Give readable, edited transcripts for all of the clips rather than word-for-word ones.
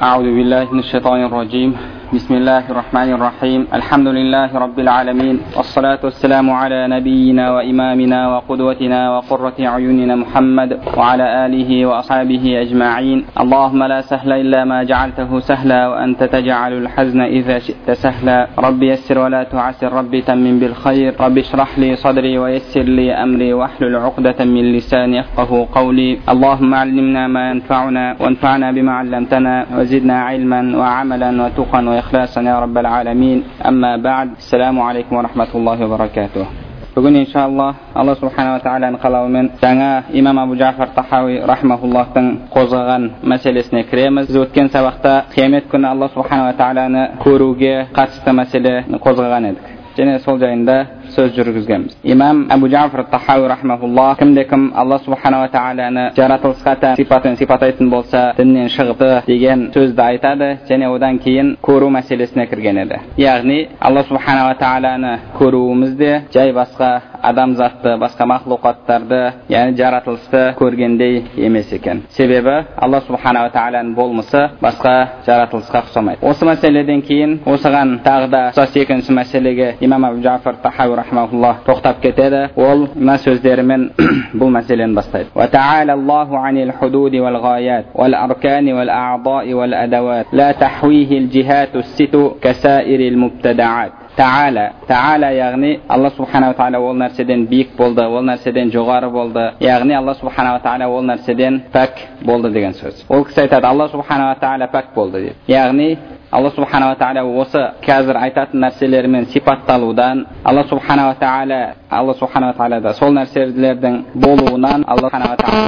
أعوذ بالله من الشيطان الرجيم. بسم الله الرحمن الرحيم. الحمد لله رب العالمين، والصلاة والسلام على نبينا وإمامنا وقدوتنا وقرة أعيننا محمد وعلى آله وأصحابه أجمعين. اللهم لا سهل إلا ما جعلته سهلا، وأنت تجعل الحزن إذا شئت سهلا. رب يسر ولا تعسر، رب تمم بالخير. رب اشرح لي صدري ويسر لي أمري واحلل عقدة من لساني يفقه قولي. اللهم علمنا ما ينفعنا وانفعنا بما علمتنا وزدنا علما وعملا وتقا وإخلاصا يا رب العالمين. أما بعد، السلام عليكم ورحمة الله وبركاته. Бүгін иншаллах Алла субханала тағаланың қалауымен жаңа имам Абу Джафар Тахауи рахмахуллахтың қозғаған мәселесіне кіреміз. Біз өткен сабақта қиямет күні Алла субханала тағаланы көруге қатысты мәселені қозғаған едік. Және сол жайында сөз жүргізгенбіз. Имам Абу Джафар Тахауи рахмахуллах кімде-кім Алла субханала тағаланы жаратылысқа тән сипатын сипаттайтын болса діннен шығыпты деген сөзді айтады, және одан кейін көру мәселесіне кірген еді. Яғни Алла субханала тағаланы көруімізде жай басқа адамзатты, басқа мақлуқаттарды, яғни жаратылысты көргендей емес екен. Себебі Алла субханала тағаланың болмысы басқа жаратылысқа ұқсамайды. Осы мәселеден кейін осыған тағы да ұқсас екінші мәселеге имам Абу Джафар Тахауи рахмахуллах тоқтап кетеді. Ол мына сөздерімен бұл мәселені бастайды. Ва та'ала Аллаху анил худуди вал гаят вал аркани вал а'даи вал адават ла тахвихи ал джихату ситу касаири ал мубтадаат. Та'ала яғни Алла субханала тағала ол нәрседен биік болды, ол нәрседен жоғары болды. Яғни Алла субханала тағала ол нәрседен пәк болды деген сөз. Ол кісі айтады, Алла субханала тағала пәк болды дейді. Яғни Алла субханала тағала осы қазір айтатын нәрселермен сипатталудан, Алла субханала тағала да сол нәрселердің болуынан Алла субханала тағала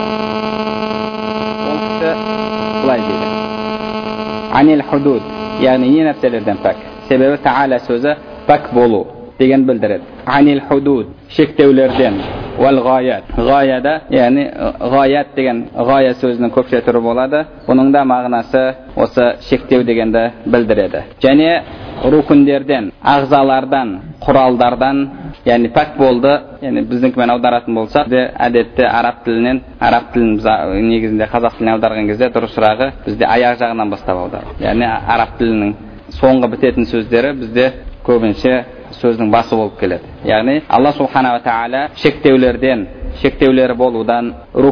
ол кісі былай дейді. Анил худуд, яғни не нәрселерден пәк? Себебі та'ала сөзі пәк болу деген білдіреді. Анил худуд, шектеулерден. Вал гаят, гаяда, яғни гаят деген гая сөзінің көпше түрі болады. Бұның да мағынасы осы шектеу дегенді білдіреді. Және рукундерден, ағзалардан, құралдардан, яғни пәк болды. Яғни біздіңкімен аударатын болсақ, әдетте араб тілін негізінде қазақ тіліне аударған кезде дұрысырағы бізде аяқ жағынан бастап аударады. Яғни араб тілінің соңғы бітетін сөздері бізде көбінше сөздің басы болып келеді. Яғни Алла субханала тағала шектеулері болудан,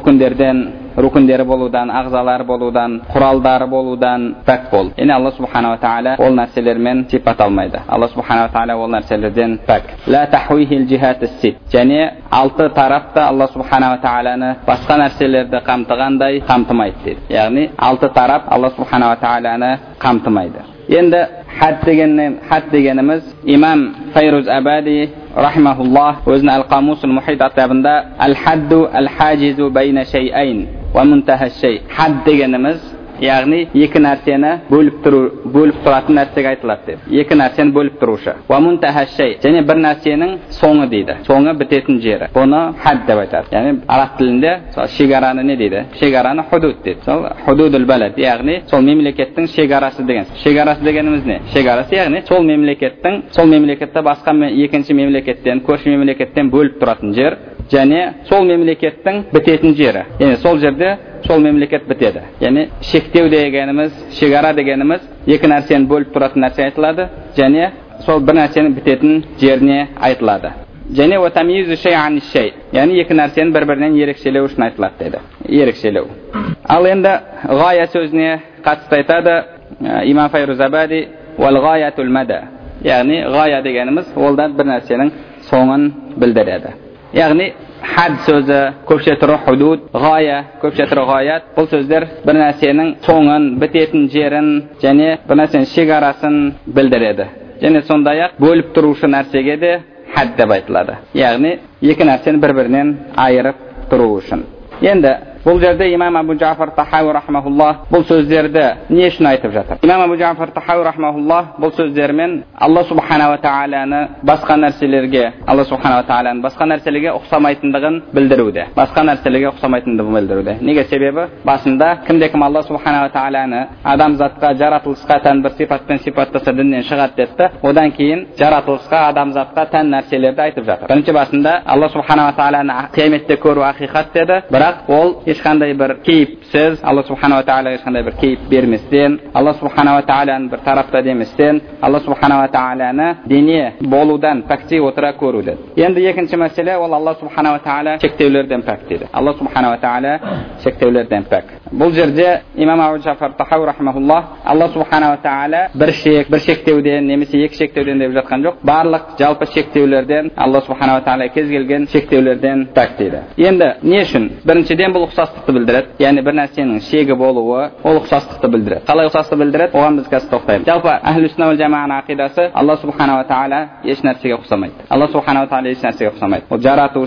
рукундері болудан, ағзалары болудан, құралдары болудан пәк бол. Яғни Алла субханала тағала ол нәрселермен сипат алмайды. Алла субханала тағала ол нәрселерден пәк. Ла тахуихил джихатис сит. Және алты тарапта Алла субханала тағаланы басқа нәрселерді қамтығандай қамтымайды дейді. Яғни алты тарап Алла субханала тағаланы қамтымайды. Енді хад дегеніміз имам Файруз Абади рахимахуллах өзінің Ал-Қамусул Мухит атабында Ал-хадду ал-хаджизу байна шай'айн ва мунтаха шай. Хад дегеніміз яғни екі нәрсені бөліп тұратын нәрсеге айтылады деп. Екі нәрсені бөліп тұрушы. Ва мунтаха шай, және бір нәрсенің соңы дейді. Соңы бітетін жері. Бұны хад деп айтады. Яғни араб тілінде шекараны не дейді? Шекараны худуд дейді. Сол худудул балад, яғни сол мемлекеттің шекарасы деген. Шекарасы дегеніміз не? Шекарасы яғни сол мемлекетті басқа екінші мемлекеттен, көрші мемлекеттен бөліп тұратын жер, және сол мемлекеттің бітетін жері. Яғни сол жерде сол мемлекет бітеді. Яғни шектеу дегеніміз, шекара дегеніміз екі нәрсені бөліп тұратын нәрсе айтылады, және сол бір нәрсенің бітетін жеріне айтылады. Және уатамизу шей ан шей, яғни екі нәрсені бір-бірінен ерекшелеу үшін айтылады деді. Ерекшелеу. Ал енді гая сөзіне қатысты айтады имам Файруз Абади вал гаятул мада. Яғни гая дегеніміз ол да бір нәрсенің соңын білдіреді. Яғни хад сөзі көпше түрі худуд, гая көпше түрі гаят. Бұл сөздер бір нәрсенің соңын, бітетін жерін және бір нәрсенің шекарасын білдіреді. Және сондай-ақ бөліп тұрушы нәрсеге де хад деп айтылады. Яғни екі нәрсені бір-бірінен айырып тұру үшін. Енді бұл жерде имам Абу Джафар Тахауи рахмахуллах бұл сөздерді не үшін айтып жатыр? Имам Абу Джафар Тахауи рахмахуллах бұл сөздермен Алла субханала тағаланы басқа нәрселерге ұқсамайтындығын білдіруде. Неге себебі? Басында кімде-кім Алла субханала тағаланы адамзатқа, жаратылысқа тән бір сипатпен сипаттаса діннен шығады деді. Одан кейін жаратылысқа, адамзатқа тән нәрселерді айтып жатыр. Бірінші басында Алла субханала тағаланы қияметте көру ақиқат деді, бірақ ол ешқандай бір кейіпсіз, Алла субханала тағала ешқандай бір кейіп берместен, Алла субханала тағаланы бір тарапта деместен, Алла субханала тағаланы дене болудан пәктей отыра көруді. Енді екінші мәселе ол Алла субханала тағала шектеулерден пәк дейді. Алла субханала тағала шектеулерден пәк. Бұл жерде имам Абу Джафар Тахауи рахмахуллах Алла субханала тағала бір шектеуден немесе екі шектеуден деп жатқан жоқ, барлық жалпы шектеулерден Алла субханала тағала кез келген шектеулерден пәк дейді. Енді не үшін? Біріншіден бұл ұқсастықты білдіреді. Яғни бір нәрсенің шегі болуы ол ұқсастықты білдіреді. Қалай ұқсастықты білдіреді? Оған біз қазір тоқтаймыз. Жалпы ахлу сүнна вал жамааның ақидасы Алла субханала тағала еш нәрсеге ұқсамайды. Алла субханала тағала еш нәрсеге ұқсамайды. Ол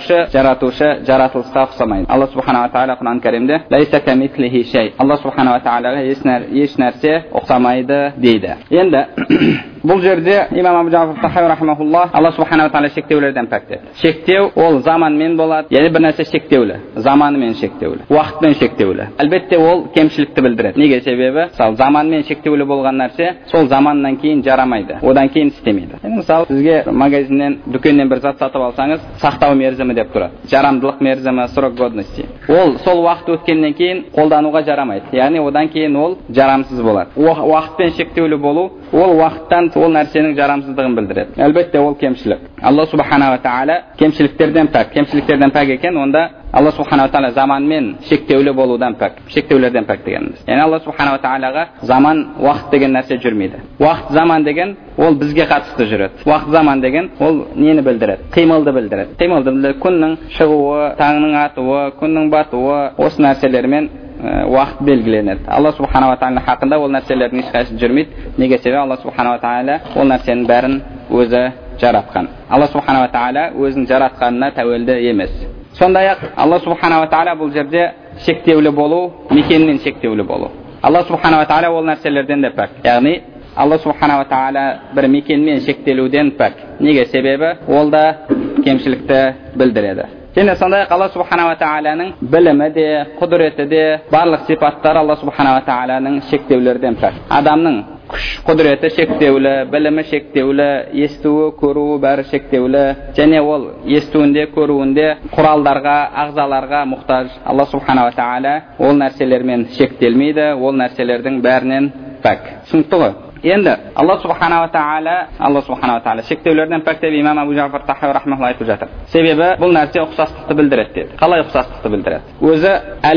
жаратушы жаратылысқа ұқсамайды. Алла субханала тағала Құран кәрімде лайса камислихи шей. Алла субханала тағалаға еш нәрсе ұқсамайды дейді. Енді бұл жерде имам Абу Джафар Тахауи рахмахуллах Алла субханала тағала шектеулерден пәк деді. Шектеу ол заманмен болады, яғни бір нәрсе шектеулі, заманымен шектеулі, уақытпен шектеулі. Әлбетте ол кемшілікті білдіреді. Неге? Себебі мысалы заманмен шектеулі болған нәрсе сол заманнан кейін жарамайды, одан кейін істемейді. Мысалы сізге магазиннен, дүкеннен бір зат сатып алсаңыз, сақтау мерзімі деп тұрады. Жарамдылық мерзімі, срок годности. Ол сол уақыт өткеннен кейін қолдануға жарамайды. Яғни одан кейін ол жарамсыз болады. Уақытпен шектеулі болу ол уақыттан ол нәрсенің жарамсыздығын білдіреді. Әлбетте ол кемшілік. Алла субханала тағала кемшіліктерден пәк екен, онда Алла субханала тағала заманмен шектеулі болудан пәк, шектеулерден пәк дегеніміз. Яғни Алла субханала тағалаға заман, уақыт деген нәрсе жүрмейді. Уақыт, заман деген ол бізге қатысты жүреді. Уақыт, заман деген ол нені білдіреді? Қимылды білдіреді. Күннің шығуы, таңның атуы, күннің батуы, осы нәрселермен уақыт белгіленеді. Алла субханала тағала хақында ол нәрселердің ешқайсысы жүрмейді. Неге? Себебі Алла субханала тағала ол нәрсенің бәрін өзі жаратқан. Алла субханала тағала өзінің жаратқанына тәуелді емес. Сондай-ақ Алла субханала тағала бұл жерде шектеулі болу, мекенмен шектеулі болу. Алла субханала тағала ол нәрселерден де пәк. Яғни Алла субханала тағала бір мекенмен шектелуден пәк. Неге? Себебі ол да кемшілікті білдіреді. Және сондай-ақ Алла субханала тағаланың білімі де, құдіреті де, барлық сипаттары Алла субханала тағаланың шектеулерден пәк. Адамның күш құдіреті шектеулі, білімі шектеулі, естуі, көруі бәрі шектеулі, және ол естуінде, көруінде құралдарға, ағзаларға мұқтаж. Алла субханала тағала ол нәрселермен шектелмейді, ол нәрселердің бәрінен пәк. Түсінікті ғой? Енді Алла субханала тағала шектеулерден пәк деп имам Абу Джафар Тахауи рахмахуллах айтып жатыр. Себебі бұл нәрсе ұқсастықты білдіреді деді. Қалай ұқсастықты білдіреді? Өзі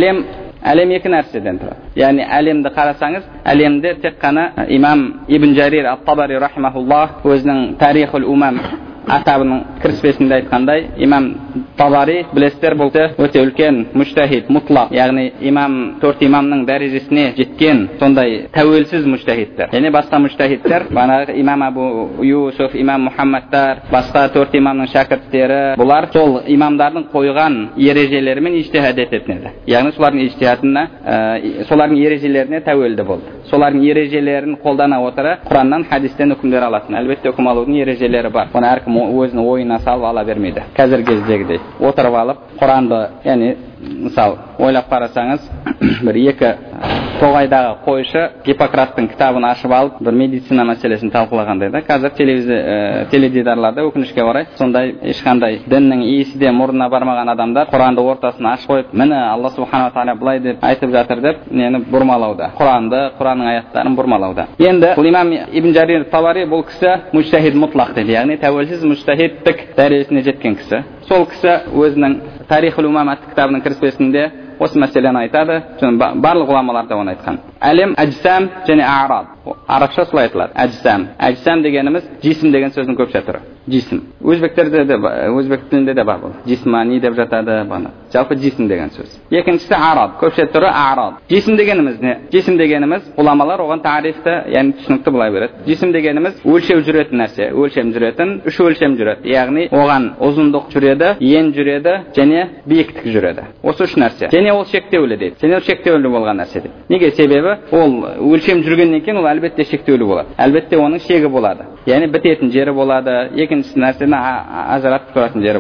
әлем екі нәрседен тұрады. Яғни әлемді қарасаңыз, әлемде тек қана имам Ибн Жарир ат-Табари рахимахуллах өзінің Тарихул Умам атабының кіріспесінде айтқандай, имам Табари білесіздер бұл өте үлкен мужтахид, мұтлақ, яғни төрт имамның дәрежесіне жеткен сондай тәуелсіз мужтахидтер. Яғни басқа мужтахидтер, бағанағы имам Абу Юсуф, имам Мұхаммадтар, басқа төрт имамның шәкірттері, бұлар сол имамдардың қойған ережелерімен ижтихад ететін еді. Яғни солардың ережелеріне тәуелді болды. Солардың ережелерін қолдана отыра Құраннан, хадистен үкімдер алатын. Әлбетте үкім алудың ережелері бар. Оны әркім өзінің ойына салып ала бермейді. Қазіргі кездегідей отырып алып Құранды, яғни мысалы ойлап қарасаңыз, бір екі тоғайдағы қойшы Гиппократтың кітабын ашып алып бір медицина мәселесін талқылағандай да. Қазір теледидарларда өкінішке орай сондай ешқандай діннің иісі де мұрнына бармаған адамдар Құранды ортасына ашып қойып, міне Алла субханала тағала былай деп айтып жатыр деп нені бұрмалауда, Құранның аяттарын бұрмалауда. Енді бұл имам Ибн Жарир Табари бұл кісі мужтахид мұтлақ дейді, яғни тәуелсіз мужтахидтік дәрежесіне жеткен кісі. Сол кісі өзінің Тарихул Умам атты кітабының кіріспесінде осы мәселені айтады. Барлық ғұламалар да оны айтқан. Әлем, әжсам және ағрад. Арабша солай айтылады. Әжсам дегеніміз жисім деген сөздің көпше түрі. Жисім. Өзбек тілінде де бар бұл. Жисмани деп жатады баны. Жалпы жисім деген сөз. Екіншісі ағрад. Көпше түрі ағрад. Жисім дегеніміз не? Жисім дегеніміз ғұламалар оған тарифті, яғни түсінікті былай береді. Жисім дегеніміз өлшеу жүретін нәрсе. Өлшем жүретін, үш өлшем жүреді. Яғни оған ұзындық жүреді, ен жүреді және биіктік жүреді. Осы үш нәрсе. Және ол шектеулі дейді. Және ол шектеулі болған нәрсе дейді. Неге? Себебі ол өлшем жүргеннен кейін ол әлбетте шектеулі болады. Әлбетте оның шегі болады. Яғни бітетін жері болады, екінші нәрсені ажыратып тұратын жері болады.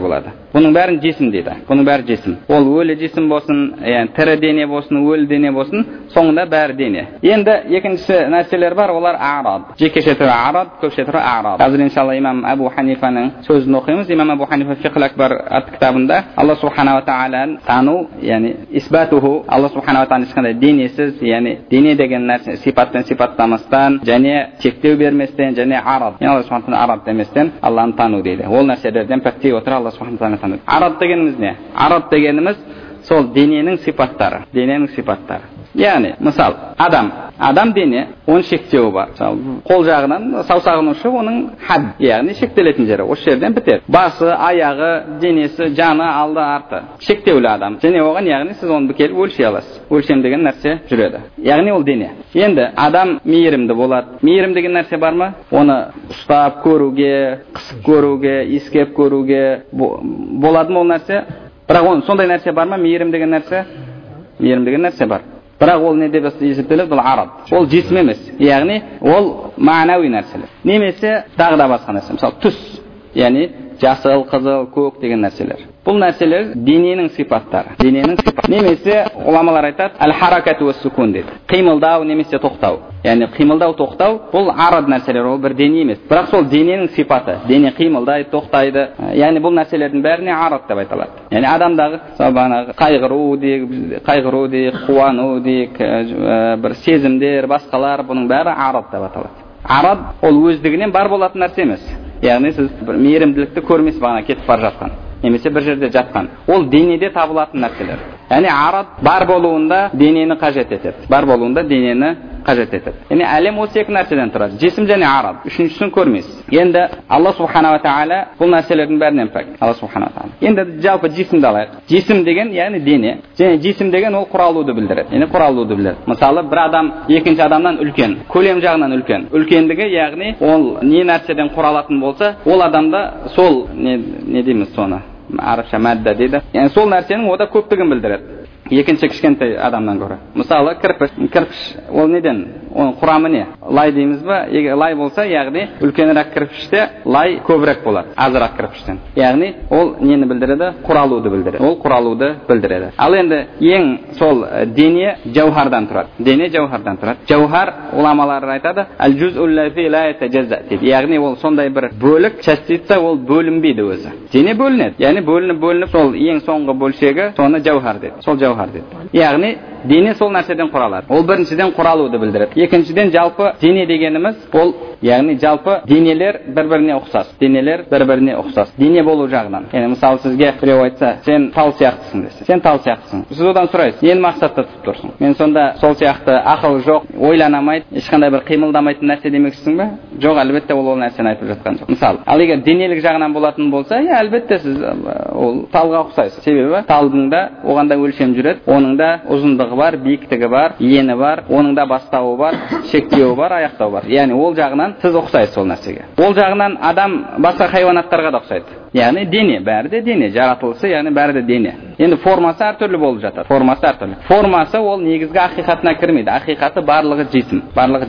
Бұның бәрін жесім дейді. Бұның бәрі жесім. Ол өлі жесім болсын, тірі дене болсын, өлі дене болсын, соңында бәрі дене. Енді екінші нәрселер бар, олар арад. Жекеше түрі арад, көпше түрі арад. Қазір иншалла имам Абу Ханифаның сөзін оқимыз. Имам Абу Ханифа Фиқл Акбар атты кітабында Алла субхана ва тағаланы тану, исбатуху, Алла субхана ва тағала ешқандай денесіз, дене деген нәрсе сипаттан сипаттамастан, және шектеу берместен, және арад, Алла субхана ва тағала арад деместен Алланы тану дейді. Ол нәрселерден пәктей отыр Алла субхана ва тағаланы тану. Арад дегеніміз не? Арад дегеніміз сол дененің сипаттары, Яғни, мысал, адам дене, оның шектеуі бар. Қол жағынан саусағының ұшы оның хад, яғни шектелетін жері, осы жерден бітеді. Басы, аяғы, денесі, жаны, алды, арты. Шектеулі адам. Және оған, яғни сіз оны келіп өлшей аласыз. Өлшем деген нәрсе жүреді. Яғни ол дене. Енді адам мейірімді болады. Мейірім деген нәрсе бар ма? Оны ұстап көруге, қысып көруге, иіскеп көруге болады ма ол нәрсе? Бірақ оның сондай нәрсе бар ма? Мейірім деген нәрсе бар. Бірақ ол не деп есептеледі? Бұл арад. Ол жесім емес. Яғни ол мағынауи нәрселер. Немесе тағы да басқа нәрсе. Мысалы түс, яғни жасыл, қызыл, көк деген нәрселер. Бұл нәрселер дененің сипаттары. Немесе ғұламалар айтады, әл-харакату уәс-сукун дейді. Қимылдау немесе тоқтау. Яғни қимылдау, тоқтау бұл арад нәрселер, ол бір дене емес. Бірақ сол дененің сипаты. Дене қимылдайды, тоқтайды. Яғни бұл нәрселердің бәріне арад деп айтылады. Яғни адамдағы қайғыру дейік, қуану дейік, бір сезімдер, басқалар, бұның бәрі арад деп аталады. Арад ол өздігінен бар болатын нәрсе емес. Яғни сіз бір мейірімділікті көрмес бағана кетіп бара жатқан, немесе бір жерде жатқан. Ол денеде табылатын нәрселер. Яғни арад бар болуында денені қажет етеді. Яғни әлем осы екі нәрседен тұрады. Жесім және арад. Үшіншісін көрмейсіз. Енді Алла субхана ва тағала бұл нәрселердің бәрінен пәк. Алла субхана ва тағала. Енді жалпы жесімді алайық. Жесім деген яғни дене. Және жесім деген ол құралуды білдіреді. Мысалы бір адам екінші адамнан үлкен, көлем жағынан үлкен. Үлкендігі яғни ол не нәрседен құралатын болса, ол адамда сол не дейміз соны? Арабша мәдда дейді. Яғни сол нәрсенің ода көптігін білдіреді. Екінші кішкентай адамнан гөрі. Мысалы кірпіш ол неден? Оның құрамы не? Лай дейміз ба? Егер лай болса, яғни үлкенірек кірпіште лай көбірек болады, азырақ кірпіштен. Яғни ол нені білдіреді? Құралуды білдіреді. Ал енді ең сол дене жауһардан тұрады. Жауһар ғұламалар айтады, әл-джуз'ул-лази ла ятажазза дейді. Яғни ол сондай бір бөлік, частица, ол бөлінбейді өзі. Дене бөлінеді. Яғни бөлініп сол ең соңғы бөлшегі соны жауһар дейді. Сол жауһар дейді. Яғни дене сол нәрседен құралады. Ол біріншіден құралуды білдіреді. Екіншіден жалпы дене дегеніміз ол яғни жалпы денелер бір-біріне ұқсас. Дене болу жағынан. Яғни мысалы сізге біреу айтса, сен тал сияқтысың десе. Сен тал сияқтысың. Сіз одан сұрайсыз, нені мақсатта тұтып тұрсың? Мен сонда сол сияқты ақыл жоқ, ойланамайды, ешқандай бір қимылдамайтын нәрсе демексің бе? Жоқ, әлбетте ол нәрсені айтып жатқан жоқ. Мысалы, ал егер денелік жағынан болатын болса, әлбетте сіз ол талға ұқсайсыз. Себебі талдың да оғанда өлшем жүреді. Оның да ұзындығы бар, биіктігі бар, ені бар, оның да бастауы бар, шектеуі бар, аяқтауы бар. Яғни ол жағынан сіз ұқсайсыз сол нәрсеге. Ол жағынан адам басқа хайуанаттарға да ұқсайды. Яғни дене, бәрі де дене, жаратылысы, яғни бәрі де дене. Енді формасы әртүрлі болып жатады. Формасы ол негізгі ақиқатына кірмейді. Ақиқаты барлығы жесім.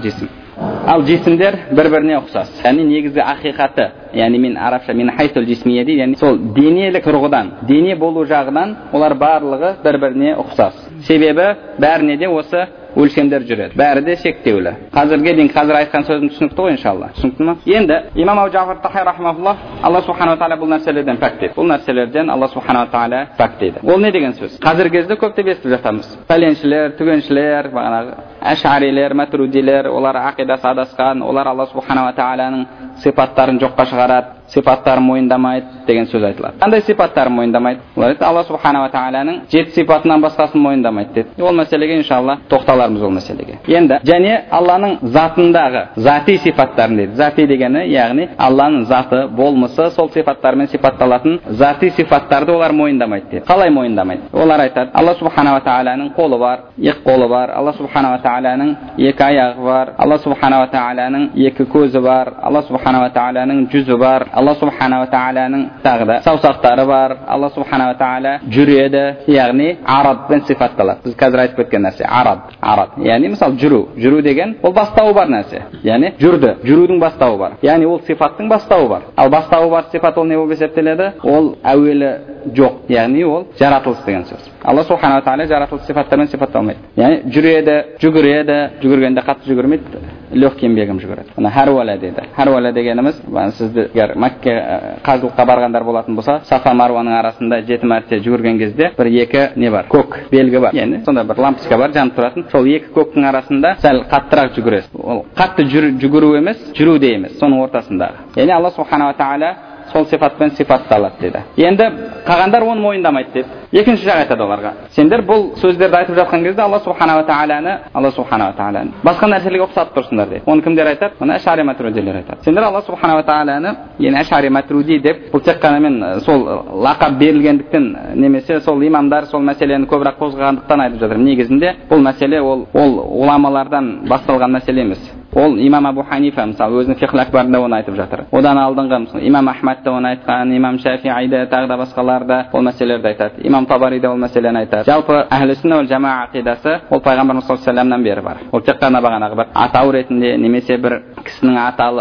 Ал жесімдер бір-біріне ұқсас. Яғни негізгі ақиқаты, яғни мен арабша мен хайсул жисмия дейді, яғни сол денелік тұрғыдан, дене болу жағынан олар барлығы бір-біріне ұқсас. Себебі бәріне де осы өлшемдер жүреді. Бәрі де шектеулі. Қазір айтқан сөзім түсінікті ғой иншалла. Түсінікті ме? Енді имам Абу Джафар Тахир рахимахуллах Алла субхана ва тағала бұл нәрселерден пәк дейді. Бұл нәрселерден Алла субхана ва тағала пәк дейді. Ол не деген сөз? Қазіргі кезде көптеп естіп жатамыз. Пәленшілер, түгеншілер, бағанағы әшарилер, матрудилер, олар ақидасы адасқан, олар Алла субхана ва тағаланың сипаттарын жоққа шығарады, сипаттарын мойындамайды деген сөз айтылады. Қандай сипаттарын мойындамайды? Олар айтады, Алла субхана ва тағаланың 7 сипатынан басқасын мойындамайды дейді. Ол мәселеге иншалла тоқталармыз ол мәселеге. Енді және Алланың затындағы зати сипаттарын дейді. Зати дегені, яғни Алланың заты, болмысы, сол сипаттармен сипатталатын зати сипаттарды олар мойындамайды дейді. Қалай мойындамайды? Олар айтады, Алла субхана ва тағаланың қолы бар, екі қолы бар, Алла субхана ва тағаланың екі аяғы бар, Алла субхана ва тағаланың екі көзі бар, Алла субхана субханала тағаланың жүзі бар, Алла субханала тағаланың тағы да саусақтары бар, Алла субханала тағала жүреді, яғни арадпен сипатталады. Біз қазір айтып кеткен нәрсе арад. Яғни мысалы жүру деген ол бастауы бар нәрсе. Яғни жүрудің бастауы бар. Яғни ол сипаттың бастауы бар. Ал бастауы бар сипат ол не болып есептеледі? Ол әуелі жоқ, яғни ол жаратылыс деген сөз. Алла субханала тағала жаратылыс сипаттармен сипатталмайды. Яғни жүгіргенде қатты жүгірмейді, легким бегім жүгіреді. Мына харвала дейді. Харвала дегеніміз, сізді егер Мәкке қажылыққа барғандар болатын болса, Сафа Марваның арасында 7 мәрте жүгірген кезде бір екі не бар? Көк белгі бар. Яғни сонда бір лампочка бар жанып тұратын. Сол екі көктің арасында сәл қаттырақ жүгіресіз. Ол қатты жүгіру емес, жүру де емес, соның ортасындағы. Яғни Алла субханала тағала сол сипатпен сипатталады дейді. Енді қалғандар оны мойындамайды дейді. Екінші жақ айтады оларға. Сендер бұл сөздерді айтып жатқан кезде Алла субханала тағаланы басқа нәрселерге ұқсатып тұрсыңдар дейді. Оны кімдер айтады? Оны Ашари Матуридилер айтады. Сендер Алла субханала тағаланы, яғни Ашари Матуриди деп, бұл тек қана мен сол лақап берілгендіктен немесе сол имамдар сол мәселені көбірек қозғағандықтан айтып жатыр. Негізінде бұл мәселе ол уламалардан басталған мәселе емес. Ол имам Абу Ханифа мысалы өзінің фиқх акбарында оны айтып жатыр. Одан алдыңғы имам Ахмад та оны айтқан, имам Шафиғи да тағы да басқалар да ол мәселелерді айтады. Имам Табари да ол мәселені айтады. Жалпы әхлі сүнна вал жамаа ақидасы ол пайғамбарымыз саллаллаху алейхи вассаламнан бері бар. Ол тек қана бағанағы бір атау ретінде немесе бір кісінің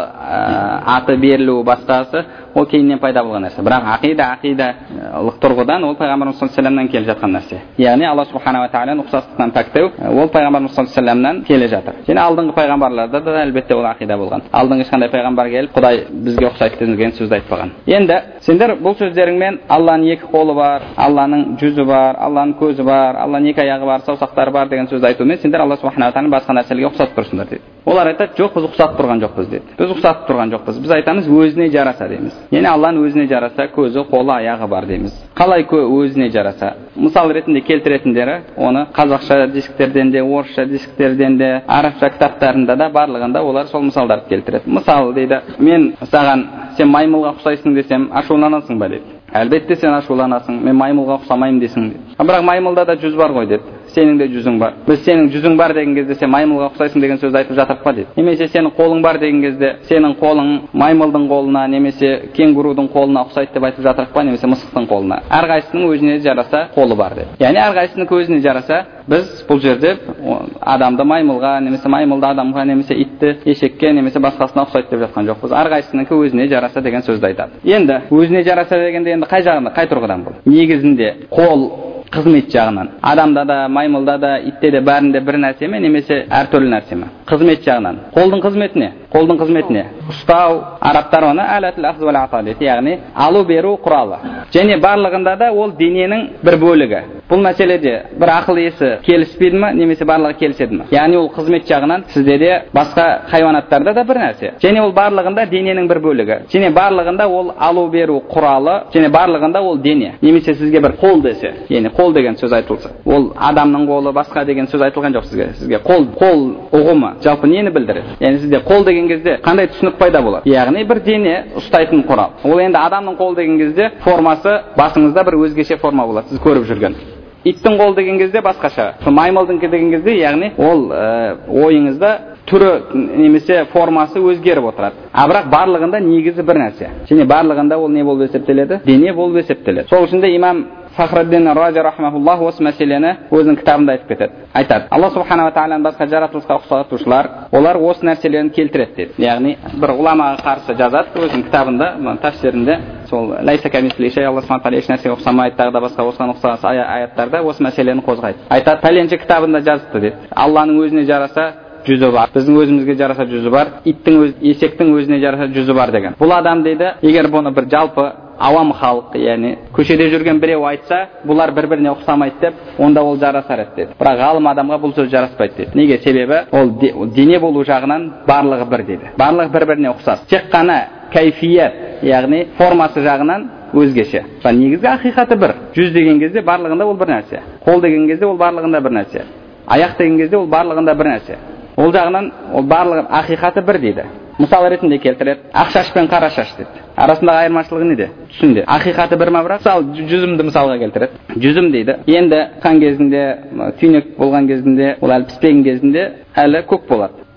аты берілуі басқасы ол кейіннен пайда болған нәрсе. Бірақ ақидалық тұрғыдан ол пайғамбарымыз саллаллаху алейхи вассаламнан келе жатқан нәрсе. Яғни Алла субханала тағаланы ұқсастықтан пәктеу ол пайғамбарымыз саллаллаху алейхи вассаламнан келе жатыр. Және алдыңғы пайғамбарларда да әлбетте ол ақида болған. Алдыңғы ешқандай пайғамбар келіп Құдай бізге ұқсайды деген сөзді айтпаған. Енді сендер бұл сөздеріңмен Алланың екі қолы бар, Алланың жүзі бар, Алланың көзі бар, Алланың екі аяғы бар, саусақтары бар деген сөзді айтумен сендер Алла субханала тағаланы басқа нәрселерге ұқсатып тұрсыңдар дейді. Олар айтады, жоқ, біз ұқсатып тұрған жоқпыз дейді. Біз ұқсатып тұрған жоқпыз. Біз айтамыз, өзіне жараса дейміз. Яғни Алланың өзіне жараса, көзі, қолы, аяғы бар дейміз. Қалай өзіне жараса? Мысал ретінде келтіретіндері, оны қазақша дисктерден де, орысша дисктерден де, арабша кітаптарында да барлығында олар сол мысалдарды келтіреді. Мысалы дейді, мен саған сен маймылға ұқсайсың десем, ашуланасың ба дейді. Әлбетте сен ашуланасың, мен маймылға ұқсамаймын десің дейді. Бірақ маймылда да жүз бар ғой деді. Сенің де жүзің бар. Біз сенің жүзің бар деген кезде сен маймылға ұқсайсың деген сөзді айтып жатырық па дейді. Немесе сенің қолың бар деген кезде сенің қолың маймылдың қолына немесе кенгурудың қолына ұқсайды деп айтып жатырық па, немесе мысықтың қолына. Әрқайсысының өзіне жараса қолы бар деп. Яғни әрқайсысының өзіне жараса біз бұл жерде адамды маймылға немесе маймылды адамға немесе итті ешекке немесе басқасына ұқсайды деп жатқан жоқпыз. Әрқайсысының өзіне жараса деген сөзді айтады. Енді өзіне жараса дегенде енді қай жағында, қай тұрғыдан бұл? Негізінде қол қызмет жағынан. Адамда да, маймылда да, итте де бәрінде бір нәрсе ме, немесе әртүрлі нәрсе ме? Қызмет жағынан. Қолдың қызметіне. Ұстау, арабтар оны әләтіл ахз вал ата дейді, яғни алу беру құралы. Және барлығында да ол дененің бір бөлігі. Бұл мәселеде бір ақыл есі келіспейді ме, немесе барлығы келіседі ме? Яғни ол қызмет жағынан сізде де басқа хайуанаттарда да бір нәрсе. Және ол барлығында дененің бір бөлігі. Және барлығында ол алу беру құралы, және барлығында ол дене. Немесе сізге бір қол десе, яғни қол деген сөз айтылса, ол адамның қолы басқа деген сөз айтылған жоқ сізге. Сізге қол ұғымы жалпы нені білдіреді? Яғни сізде қол деген кезде қандай түсінік пайда болады? Яғни бір дене ұстайтын құрал. Ол енді адамның қол деген кезде формасы басыңызда бір өзгеше форма болады, сіз көріп жүрген. Иттің қол деген кезде басқаша. Маймылдың деген кезде, яғни ол ойыңызда түрі немесе формасы өзгеріп отырады. Бірақ барлығында негізі бір нәрсе. Және барлығында ол не болып есептеледі? Дене болып есептеледі. Сол үшін де имам Фахриддин Рази рахмахуллах осы мәселені өзінің кітабында айтып кетеді. Айтады, Алла субханала тағаланы басқа жаратылысқа ұқсатушылар, олар осы нәрселерін келтіреді дейді. Яғни бір ғұламаға қарсы жазады өзінің кітабында, тафсирінде, сол лайса камисли шей, Алла субханала тағала еш нәрсеге ұқсамайды, тағы да басқа осыған ұқсас аяттарда осы мәселені қозғайды. Айтады, пәленше кітабында жазыпты дейді. Алланың өзіне жараса жүзі бар, біздің өзімізге жараса жүзі бар, есектің өзіне жараса жүзі бар деген. Бұл адам дейді, егер бұны бір жалпы авам халық, яғни көшеде жүрген біреу айтса, бұлар бір-біріне ұқсамайды деп, онда ол жарасар еді деді. Бірақ ғалым адамға бұл сөз жараспайды деді. Неге? Себебі ол дене болу жағынан барлығы бір деді. Барлығы бір-біріне ұқсас. Тек қана кайфият, яғни формасы жағынан өзгеше. Негізгі ақиқаты бір. Жүз деген кезде барлығында ол бір нәрсе. Қол деген кезде ол барлығында бір нәрсе. Аяқ деген кезде ол барлығында бір нәрсе. Ол жағынан ол барлығы ақиқаты бір дейді. Мысал ретінде келтіреді. Ақшаш пен қара шаш дейді. Арасындағы айырмашылығы неде? Түсінде. Ақиқаты бір ма, бірақ мысалы жүзімді мысалға келтіреді. Жүзім дейді. Енді қан кезінде, түйнек болған кезінде, ол әлі піспеген кезінде әлі көк болады.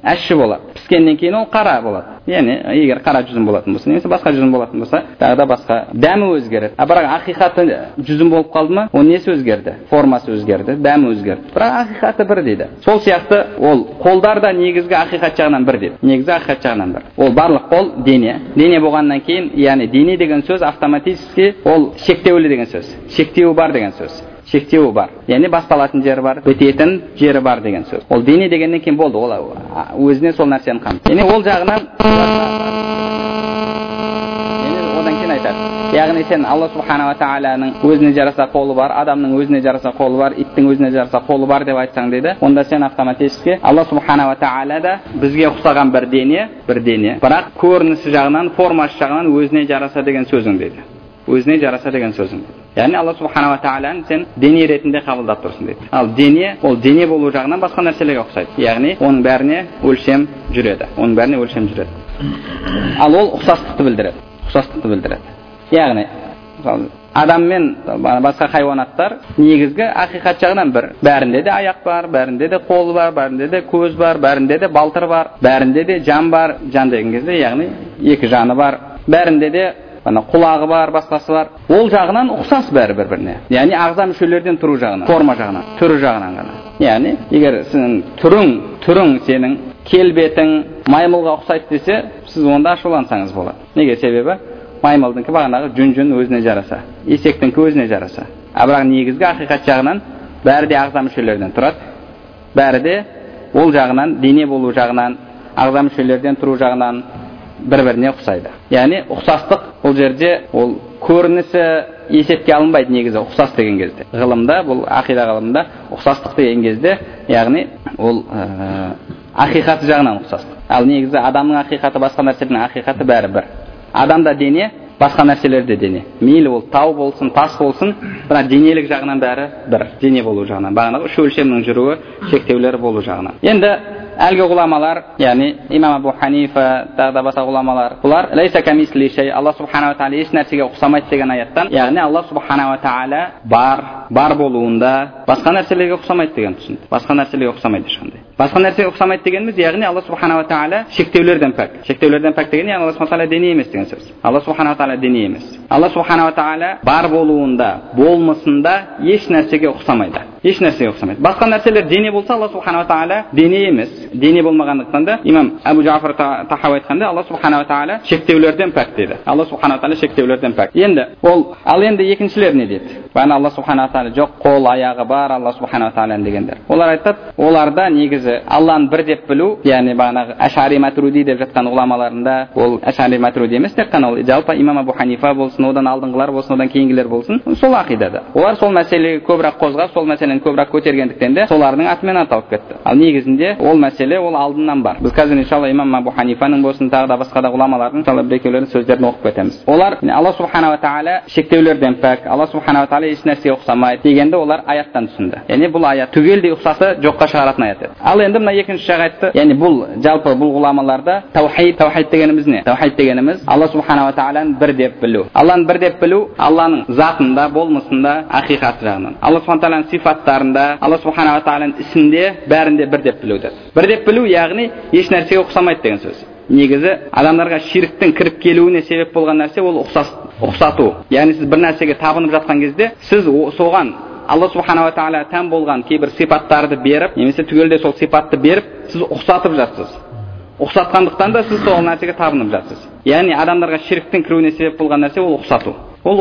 ащы болады. Піскеннен кейін ол қара болады. Яғни егер қара жүзім болатын болса, немесе басқа жүзім болатын болса, тағы да басқа дәмі өзгереді. Бірақ ақиқаты жүзім болып қалды ма, оның несі өзгерді? Формасы өзгерді, дәмі өзгерді. Бірақ ақиқаты бір дейді. Сол сияқты ол қолдар да негізгі ақиқат жағынан бір дейді. Негізі ақиқат жағынан бір. Ол барлық қол дене. Дене болғаннан кейін, яғни дене деген сөз автоматически ол шектеулі деген сөз. Шектеуі бар деген сөз. Шектеуі бар. Яғни басталатын жері бар, бітетін жері бар деген сөз. Ол дене дегеннен кейін болды. Ол өзіне сол нәрсені қамтиды. Яғни ол жағынан одан кейін айтады. Яғни сен Алла субхана ва тағаланың өзіне жараса қолы бар, адамның өзіне жараса қолы бар, иттің өзіне жараса қолы бар деп айтсаң дейді, онда сен автоматически Алла субхана ва тағала да бізге ұқсаған бір дене, бірақ көрінісі жағынан, формасы жағынан өзіне жараса деген сөзің дейді. Өзіне жараса деген сөзің. Яғни Алла субхана ва тағаланы сен дене ретінде қабылдап тұрсың дейді. Ал дене, ол дене болу жағынан басқа нәрселерге ұқсайды. Яғни оның бәріне өлшем жүреді. Ал ол ұқсастықты білдіреді. Яғни адам мен басқа хайуанаттар негізгі ақиқат жағынан бір. Бәрінде де аяқ бар, бәрінде де қол бар, бәрінде де көз бар, бәрінде де балтыр бар, бәрінде де жан бар. Жан деген кезде яғни екі жаны бар. Бәрінде де құлағы бар, басқасы бар. Ол жағынан ұқсас бәрі бір-біріне. Яғни ағза мүшелерден тұру жағынан, форма жағынан, түрі жағынан ғана. Яғни егер сенің түрің сенің келбетің маймылға ұқсайды десе, сіз онда ашулансаңыз болады. Неге? Себебі маймылдыңкі бағанағы жүн өзіне жараса, есектіңкі өзіне жараса. Бірақ негізгі ақиқат жағынан бәрі де ағза мүшелерден тұрады. Бәрі де ол жағынан, дене болу жағынан, ағза мүшелерден тұру жағынан бір-біріне ұқсайды. Яғни ұқсастық ол жерде ол көрінісі есепке алынбайды негізі ұқсас деген кезде. Ғылымда, бұл ақида ғылымында ұқсастық деген кезде, яғни ол ақиқаты жағынан ұқсастық. Ал негізі адамның ақиқаты басқа нәрселердің ақиқаты бәрі бір. Адамда дене, басқа нәрселер де дене. Мейлі ол тау болсын, тас болсын, бірақ денелік жағынан бәрі бір. Дене болу жағынан. Бағанағы үш өлшемнің жүруі, шектеулері болу жағынан. Енді әлгі ғұламалар, яғни имам Абу Ханифа, тағы да басқа ғұламалар, бұлар лайса камисли шей, Алла субхана ва тағала еш нәрсеге ұқсамайды деген аяттан, яғни Алла субхана ва тағала бар болуында басқа нәрселерге ұқсамайды деген түсінді. Басқа нәрселерге ұқсамайды ешқандай. Басқа нәрсеге ұқсамайды дегеніміз, яғни Алла субхана ва тағала шектеулерден пәк. Шектеулерден пәк деген, яғни Алла субхана ва тағала дене емес деген сөз. Алла субхана ва тағала дене емес. Алла субхана ва тағала бар болуында, болмысында еш нәрсеге ұқсамайды. Еш нәрсеге ұқсамайды. Басқа нәрселер дене болса, Алла субхана ва тағала дене емес. Дене болмағандықтан да имам Абу Джафар Тахауи айтқанда Алла субхана ва тағала шектеулерден пәк деді. Алла субхана ва тағала шектеулерден пәк. Енді екіншілер не деді? Бағана Алла субхана ва тағала жоқ, қол, аяғы бар Алла субхана ва тағала дегендер. Олар айтады, оларда негізі Алланы бір деп білу, яғни бағанағы Ашари Матруди деп жатқан ғұламаларында, ол Ашари Матруди емес, тек қана ол жалпы имам Абу Ханифа болсын, одан алдыңғылар болсын, одан кейінгілер болсын, сол ақидада. Олар сол мәселеге көбірек қозғап, сол мәселені көбірек көтергендіктен де солардың атымен аталып кетті. Ал негізінде ол мәселе ол алдынан бар. Біз қазір иншалла имам Абу Ханифаның болсын, тағы да басқа да ғұламалардың иншалла бір-екеулердің сөздерін оқып кетеміз. Олар Алла субхана ва тағала шектеулерден пәк, Алла субхана ва тағала еш нәрсеге ұқсамайды дегенді олар аяттан түсінді. Яғни бұл аят түгелдей ұқсасы жоққа шығаратын аят еді. Ал енді мына екінші жағы айтты, яғни бұл жалпы бұл ғұламаларда таухид дегеніміз не? Таухид дегеніміз Алла субхана ва тағаланы бір деп білу. Алланы бір деп білу, Алланың затында, болмысында, ақиқаты жағынан. Алла субхана ва тағаланың сифаттарында, Алла субхана ва тағаланың ісінде, бәрінде бір деп білуді. Бір деп білу, яғни еш нәрсеге ұқсамайды деген сөз. Негізі адамдарға ширктің кіріп келуіне себеп болған нәрсе ол ұқсату. Яғни сіз бір нәрсеге табынып жатқан кезде, сіз соған Алла субхана ва тағала тән болған кейбір сипаттарды беріп, немесе түгелде сол сипатты беріп, сіз ұқсатып жатсыз. Ұқсатқандықтан да сіз сол нәрсеге табынып жатсыз. Яғни адамдарға ширктің кіруіне себеп болған нәрсе ол ұқсату.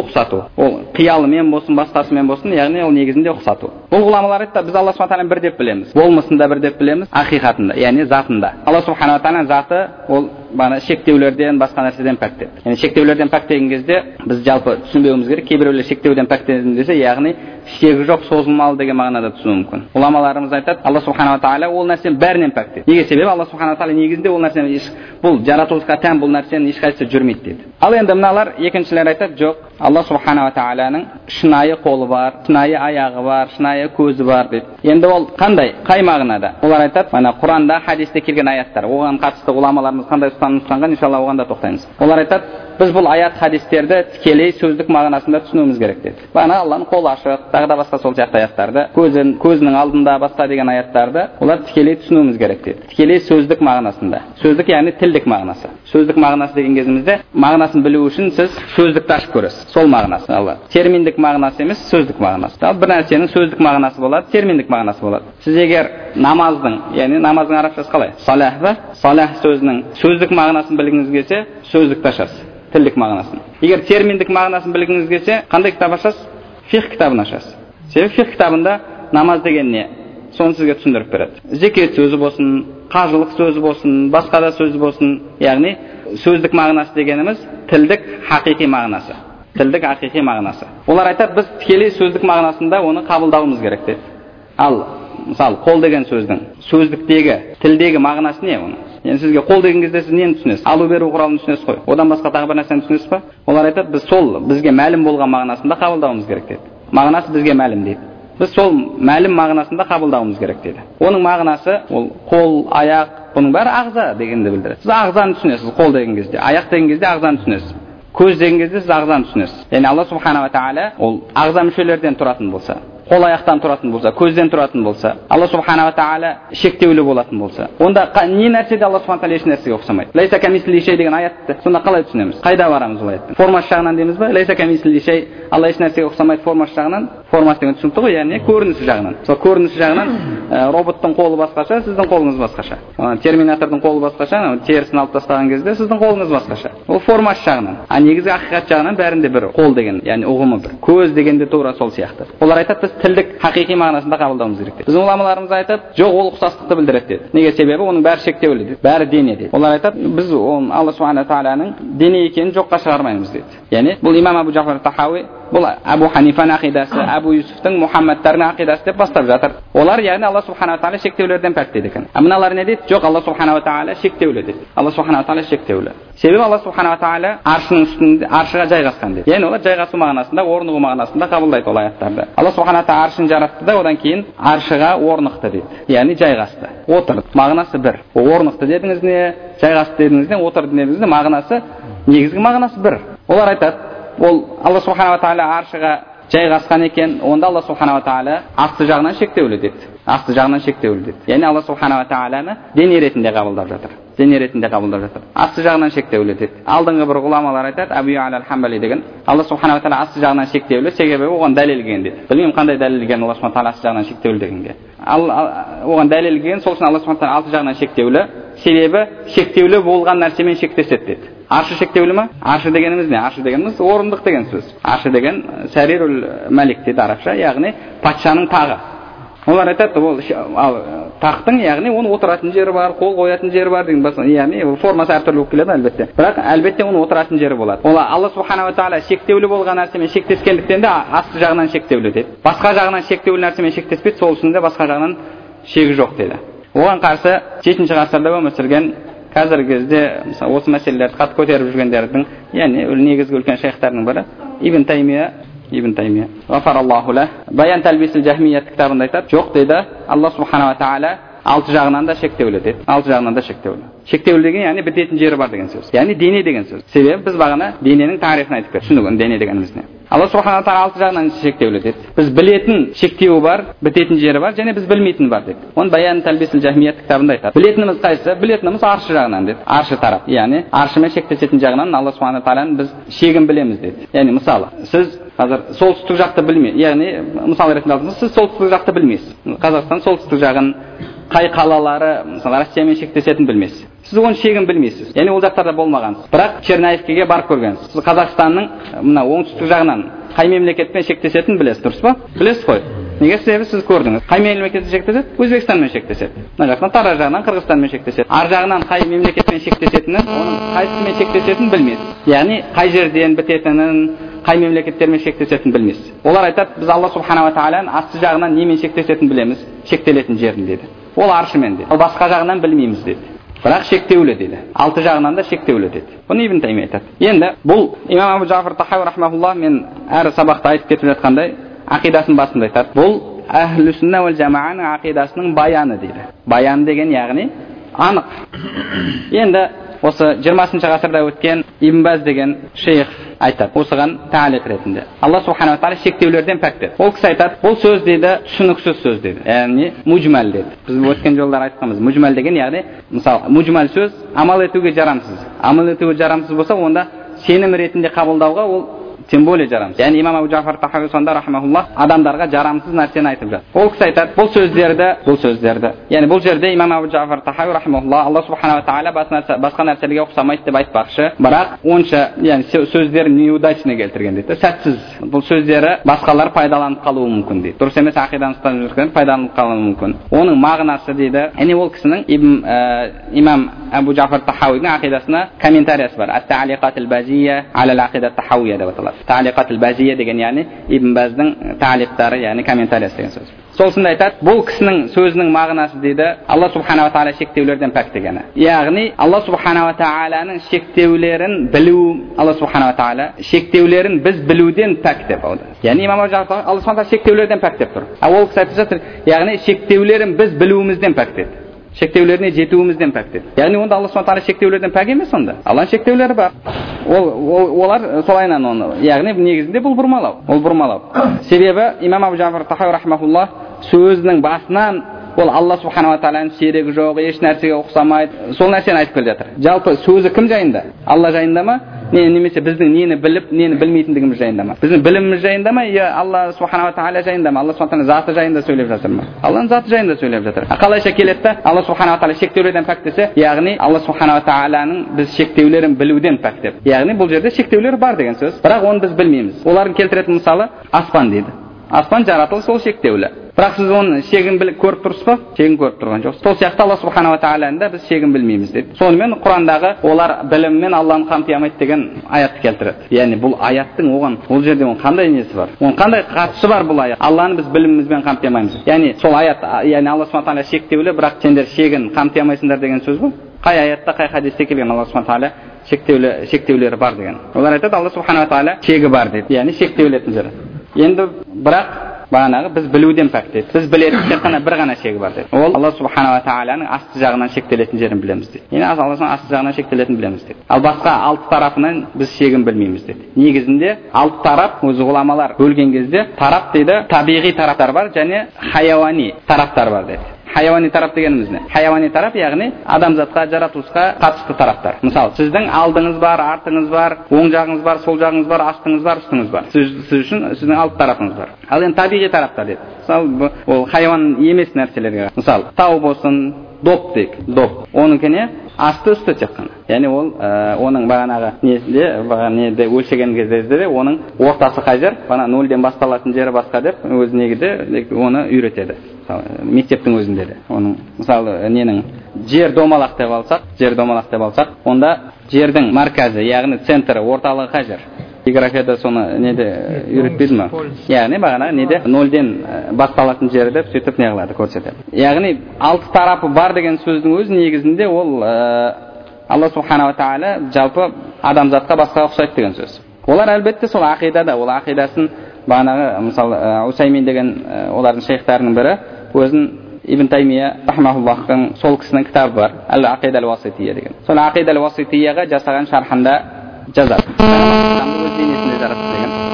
Ол қиялымен болсын, басқасымен болсын, яғни ол негізінде ұқсату. Бұл ғұламалар айтты, біз Алла субхана ва тағаланы бір деп білеміз. Болмысында бір деп білеміз, ақиқатында, яғни затында. Алла субхана ва тағаланың заты ол шектеулерден, басқа нәрседен пәк деді. Яғни шектеулерден пәк деген кезде біз жалпы түсінбеуіміз керек. Кейбіреулер шектеуден пәк десе, яғни шегі жоқ, созылмалы деген мағынада түсіну мүмкін. Ғұламаларымыз айтады, Алла субхана ва тағала ол нәрсенің бәрінен пәк деді. Неге? Себебі Алла субхана ва тағала негізінде ол нәрсені бұл жаратылысқа тән бұл нәрсенің ешқайсысы жүрмейді деді. Ал енді мыналар екіншілер айтады, жоқ, Алла субхана ва тағаланың шынайы қолы бар, шынайы аяғы бар, шынайы көзі бар дейді. Енді ол қандай? Қай мағынада? Олар айтады, мына Құранда, хадисте келген аяттар. Оған қатысты ғұламаларымыз қандай нұсқанған, иншалла оған да тоқтаймыз. Олар айтады, біз бұл аят хадистерді тікелей сөздік мағынасында түсінуіміз керек деді. Бағана Алланың қолы ашық, тағы да басқа сол сияқты аяттарды, көзінің алдында басқа деген аяттарды олар тікелей түсінуіміз керек деді. Тікелей сөздік мағынасында. Сөздік яғни тілдік мағынасы. Сөздік мағынасы деген кезімізде мағынасын білу үшін сіз сөздікті ашып көресіз. Сол мағынасы. Алла. Терминдік мағынасы емес, сөздік мағынасы. Бір нәрсенің сөздік мағынасы болады, терминдік мағынасы болады. Сіз егер намаздың, яғни намаздың арабшасы қалай? Салах ба? Салах сөзінің сөздік мағынасын білгіңіз келсе, сөздікті ашасыз. Тілдік мағынасын. Егер терминдік мағынасын білгіңіз келсе, қандай кітап ашасыз? Фиқ кітабын ашасыз. Себебі фиқ кітабында намаз деген не? Соны сізге түсіндіріп береді. Зекет сөзі болсын, қажылық сөзі болсын, басқа да сөзі болсын, яғни сөздік мағынасы дегеніміз тілдік хақиқи мағынасы. Тілдік хақиқи мағынасы. Олар айтады, біз тікелей сөздік мағынасында оны қабылдауымыз керек деді. Ал мысалы, қол деген сөздің сөздіктегі, тілдегі мағынасы не оның? Енді сізге қол деген кезде сіз нені түсінесіз? Алу беру құралын түсінесіз ғой. Одан басқа тағы бір нәрсені түсінесіз ба? Олар айтады, біз сол бізге мәлім болған мағынасында қабылдауымыз керек деді. Мағынасы бізге мәлім дейді. Біз сол мәлім мағынасында қабылдауымыз керек деді. Оның мағынасы ол қол, аяқ, бұның бәрі ағза дегенді білдіреді. Сіз ағзаны түсінесіз қол деген кезде, аяқ деген кезде ағзаны түсінесіз. Көз деген кезде сіз ағзаны түсінесіз. Яғни Алла субханала тағала ол ағза мүшелерден тұратын болса, қол аяқтан тұратын болса, көзден тұратын болса, Алла субханала тағала шектеулі болатын болса, онда не нәрседе Алла субханала тағала еш нәрсеге ұқсамайды. Лайса камисли шей деген аятты сонда қалай түсінеміз? Қайда барамыз ол аяттың? Формасы жағынан дейміз ба? Лайса камисли шей, Алла еш нәрсеге ұқсамайды формасы жағынан. Формасы деген түсінікті ғой, яғни көрінісі жағынан. Сол көрінісі жағынан роботтың қолы басқаша, сіздің қолыңыз басқаша. Терминатордың қолы басқаша, терісін алып тастаған кезде сіздің қолыңыз басқаша. Ол формасы жағынан. А негізгі ақиқат жағынан бәрінде бір қол деген, яғни ұғымы бір. Көз дегенде тура сол сияқты. Олар айтады, біз тілдік хақиқи мағынасында қабылдауымыз керек дейді. Біздің ғұламаларымыз айтады, жоқ, ол ұқсастықты білдіреді дейді. Неге? Себебі оның бәрі шектеулі дейді. Бәрі дене дейді. Олар айтады, біз Алла субхана тағаланың дене екенін жоққа шығармаймыз дейді. Яғни бұл имам Абу Джафар Тахауи, бұл Абу Ханифаның ақидасы, Абу Юсуфтың, Мұхаммадтардың ақидасы деп бастап жатыр. Олар яғни Алла субхана тағала шектеулерден пәк дейді екен. Мыналар не дейді? Жоқ, Алла субхана тағала шектеулі дейді. Алла субхана тағала шектеулі. Себебі Алла субхана тағала аршының үстінде, аршыға жайғасқан дейді. Яғни олар жайғасу мағынасында, орнығу мағынасында қабылдайды ол аяттарды. Алла субхана тағала аршын жаратты да одан кейін аршыға орнықты дейді. Яғни жайғасты. Отырды. Мағынасы бір. Орнықты дедіңіз не, жайғасты дедіңіз не, отырды дедіңіз не, мағынасы, негізгі мағынасы бір. Олар айтады, ол Алла субхана тағала аршыға жайғасқан екен, онда Алла субхана тағала асты жағынан шектеулі деді. Асты жағынан шектеулі деді. Яғни Алла субхана тағаланы дене ретінде қабылдап жатыр. Дене ретінде қабылдап жатыр. Асты жағынан шектеулі деді. Алдыңғы бір ғұламалар айтады, Абу Ю'ла аль-Хамбали деген, Алла субхана тағала асты жағынан шектеулі, себебі оған дәлелген дейді. Білмеймін қандай дәлелген Алла субхана тағала асты жағынан шектеулі дегенге. Оған дәлелген, сол үшін Алла субхана тағала асты жағынан шектеулі, себебі шектеулі болған нәрсемен шектеседі дейді. Аршы шектеулі ма? Аршы дегеніміз не? Аршы дегеніміз орындық деген сөз. Аршы деген сәрирул мәлик дейді арабша, яғни патшаның тағы. Олар айтады, ол тақтың, яғни оны отыратын жері бар, қол қоятын жері бар деген басқа, яғни формасы әртүрлі болып келеді әлбетте. Бірақ әлбетте оны отыратын жері болады. Ол Алла субхана тағала шектеулі болған нәрсемен шектескендіктен де асты жағынан шектеулі дейді. Басқа жағынан шектеулі нәрсемен шектеспейді, сол үшін де басқа жағынан шегі жоқ дейді. Оған қарсы 7-ші ғасырда өмір сүрген қазіргі кезде осы мәселелерді қатты көтеріп жүргендердің, яғни негізгі үлкен шейхтардың бірі Ибн Таймия. Ғафараллаху ла. Баян Талбисил Жахмият кітабында айтады, жоқ дейді, Алла субхана тағала алты жағынан да шектеулі деді. Алты жағынан да шектеулі. Шектеулі деген яғни бітетін жері бар деген сөз. Яғни дене деген сөз. Себебі біз бағана дененің тарихын айтып бердік. Түсіндік дене дегеніміз не? Алла субхана тағала алты жағынан шектеулі деді. Біз білетін шектеуі бар, бітетін жері бар, және біз білмейтін бар деді. Оны Баян Талбисил Жахмият кітабында айтады. Білетініміз қайсы? Білетініміз аршы жағынан деді. Аршы тарап. Яғни аршымен шектесетін жағынан Алла субхана тағаланың біз шегін білеміз деді. Яғни мысалы, сіз қазір солтүстік жақты білмейсіз. Яғни мысал ретінде алдыңыз, сіз солтүстік жақты білмейсіз. Қазақстан солтүстік жағын, қай қалалары, мысалы Россиямен шектесетін білмейсіз. Сіз оның шегін білмейсіз. Яғни ол жақтарда болмағансыз. Бірақ Черняевкеге барып көргенсіз. Сіз Қазақстанның мына оңтүстік жағынан қай мемлекетпен шектесетінін білесіз, дұрыс па? Білесіз ғой. Неге? Себебі сіз көрдіңіз. Қай мемлекетпен шектеседі? Өзбекстанмен шектеседі. Мына жақтан Тараз жағынан Қырғызстанмен шектеседі. Ар жағынан қай мемлекетпен шектесетінін, оның қайсымен шектесетінін білмейсіз. Яғни қай жерден бітетінін, қай мемлекеттермен шектесетінін білмейсіз. Олар айтады, біз Алла субхана тағаланың асты жағынан немен шектесетінін білеміз, шектелетін жерін деді. Ол аршымен деді. Ал басқа жағынан білмейміз деді. Бірақ шектеулі деді. Алты жағынан да шектеулі деді. Бұны Ибн Таймия айтады. Енді бұл имам Абу Джафар Тахауи рахмахуллах мен әр сабақта айтып кетіп жатқандай ақидасын басында айтады. Бұл әхлі сүнна уәл жамааның ақидасының баяны дейді. Баян деген яғни анық. Енді осы 20 ғасырда өткен Ибн Баз деген шейх айтады осыған тағлиқ ретінде. Алла субханала тағала шектеулерден пәк деді. Ол кісі айтады, бұл сөз дейді түсініксіз сөз дейді. Яғни мужмал деді. Біз өткен жолдар айтқанбыз. Мужмал деген яғни мысалы мужмал сөз амал етуге жарамсыз. Амал етуге жарамсыз болса, онда сенім ретінде қабылдауға ол тем более жарамсыз. Яғни имам Абу Джафар Тахауи сонда рахмауллах адамдарға жарамсыз нәрсені айтып жатыр. Ол кісі айтады, бұл сөздерді, яғни бұл жерде имам Абу Джафар Тахауи рахмауллах Алла субханала тағала басқа нәрселерге ұқсамайды деп айтпақшы, бірақ онша яғни сөздер неудачный келтірген дейді, сәтсіз. Бұл сөздері басқалар пайдаланып қалуы мүмкін дейді. Дұрыс емес ақиданың ұстанып жүрген пайдаланып қалуы мүмкін. Оның мағынасы дейді, яғни ол кісінің имам Абу Джафар Тахауидің ақидасына комментариясы бар. Ат-Та'лиқат аль-Базия аля ал-Ақида ат-Тахауия деп аталады. Та'лиқат аль-Базия деген яғни Ибн Баздың таълиқтары, яғни комментариясы деген сөз. Солсында айтады, бұл кісінің сөзінің мағынасы дейді, Алла субханала тағала шектеулерден пәк дегені. Яғни Алла субханала тағаланың шектеулерін білу, Алла субханала тағала шектеулерін біз білуден пәк деп алды. Яғни имам Алла субханала тағала шектеулерден пәк деп тұр. Ол кісі айтып жатыр, яғни шектеулерін біз білуімізден пәк деді. Шектеулеріне жетуімізден пәк деді. Яғни онда Алла субханала тағала шектеулерден пәк емес онда. Алланың шектеулері бар. Олар солайынан оны. Яғни негізінде бұл бұрмалау. Себебі имам Абу Джафар Тахауи рахмауллах сөзінің басынан ол Алла субханала тағаланың шерігі жоқ, еш нәрсеге ұқсамайды. Сол нәрсені айтып келе жатыр. Жалпы сөзі кім жайында? Алла жайында ма? Немесе біздің нені біліп, нені білмейтіндігіміз жайында ма? Біздің біліміміз жайында ма? Алла субханала тағала жайында ма? Алла субханала тағала заты жайында сөйлеп жатыр ма? Алланың заты жайында сөйлеп жатыр. Қалайша келеді? Алла субханала тағала шектеулерден пәк десе, яғни Алла субханала тағаланың біз шектеулерін білуден пәк деп. Яғни бұл жерде шектеулер бар деген сөз. Бірақ оны біз білмейміз. Олардың келтіретін мысалы аспан дейді. Аспан жаратылды, сол шектеулі. Бірақ сіз оның шегін біліп көріп тұрсыз ба? Шегін көріп тұрған жоқсыз. Сол сияқты Алла субханала тағаланың да біз шегін білмейміз дейді. Сонымен Құрандағы олар біліммен Алланы қамти алмайды деген аятты келтіреді. Яғни бұл аяттың оған, ол жерде оның қандай несі бар? Оның қандай қатысы бар бұл аят? Алланы біз білімімізбен қамти алмаймыз. Яғни сол аят, яғни Алла субханала тағала шектеулі, бірақ сендер шегін қамти алмайсыңдар деген сөз бе? Қай аятта, қай хадисте келген Алла субханала тағала шектеулері бар деген? Олар айтады, Алла субханала тағала шегі бар дейді. Яғни шектеулетін жері. Енді бірақ бағанағы біз білуден пәк дейді. Біз білетін тек қана бір ғана шегі бар дейді. Ол Алла субханала тағаланың асты жағынан шектелетін жерін білеміз дейді. Яғни Алланың асты жағынан шектелетін білеміз дейді. Ал басқа алты тарапынан біз шегін білмейміз дейді. Негізінде алты тарап, өзі ғұламалар бөлген кезде тарап дейді, табиғи тараптар бар және хайуани тараптар бар дейді. Хайуани тарап дегеніміз не? Хайуани тарап яғни адамзатқа, жаратылысқа қатысты тараптар. Мысалы, сіздің алдыңыз бар, артыңыз бар, оң жағыңыз бар, сол жағыңыз бар, астыңыз бар, үстіңіз бар. Сіз үшін сіздің алты тарапыңыз бар. Ал енді табиғи тараптар дейді. Мысалы, ол хайуан емес нәрселерге. Мысалы, тау болсын, доп дейік, доп. Оныңкіне асты үсті тек қана. Яғни ол оның бағанағы неде өлшеген кезде оның ортасы қай жер, бағана нөлден басталатын жері басқа деп өз негізде оны үйретеді. Мектептің өзінде де. Оның мысалы ненің жер домалақ деп алсақ, онда жердің марказы, яғни центрі, орталығы қай жер? Географияда соны неде үйретпеді ма? Яғни бағана неде нөлден басталатын жері деп сөйтіп не қылады, көрсетеді. Яғни алты тарапы бар деген сөздің өз негізінде ол Алла субханала тағала жалпы адамзатқа басқа ұқсайды деген сөз. Олар әлбетте сол ақидада, ол ақидасын бағанағы мысалы Усаймин деген олардың шейхтарының бірі өзін Ибн Таймия рахмауллахтың сол кісінің кітабы бар, Ал-Ақида ал-Уасития деген. Сол Ақида ал-Уаситияға жасаған шархында жазады. Адамды өз бейнесінде жаратты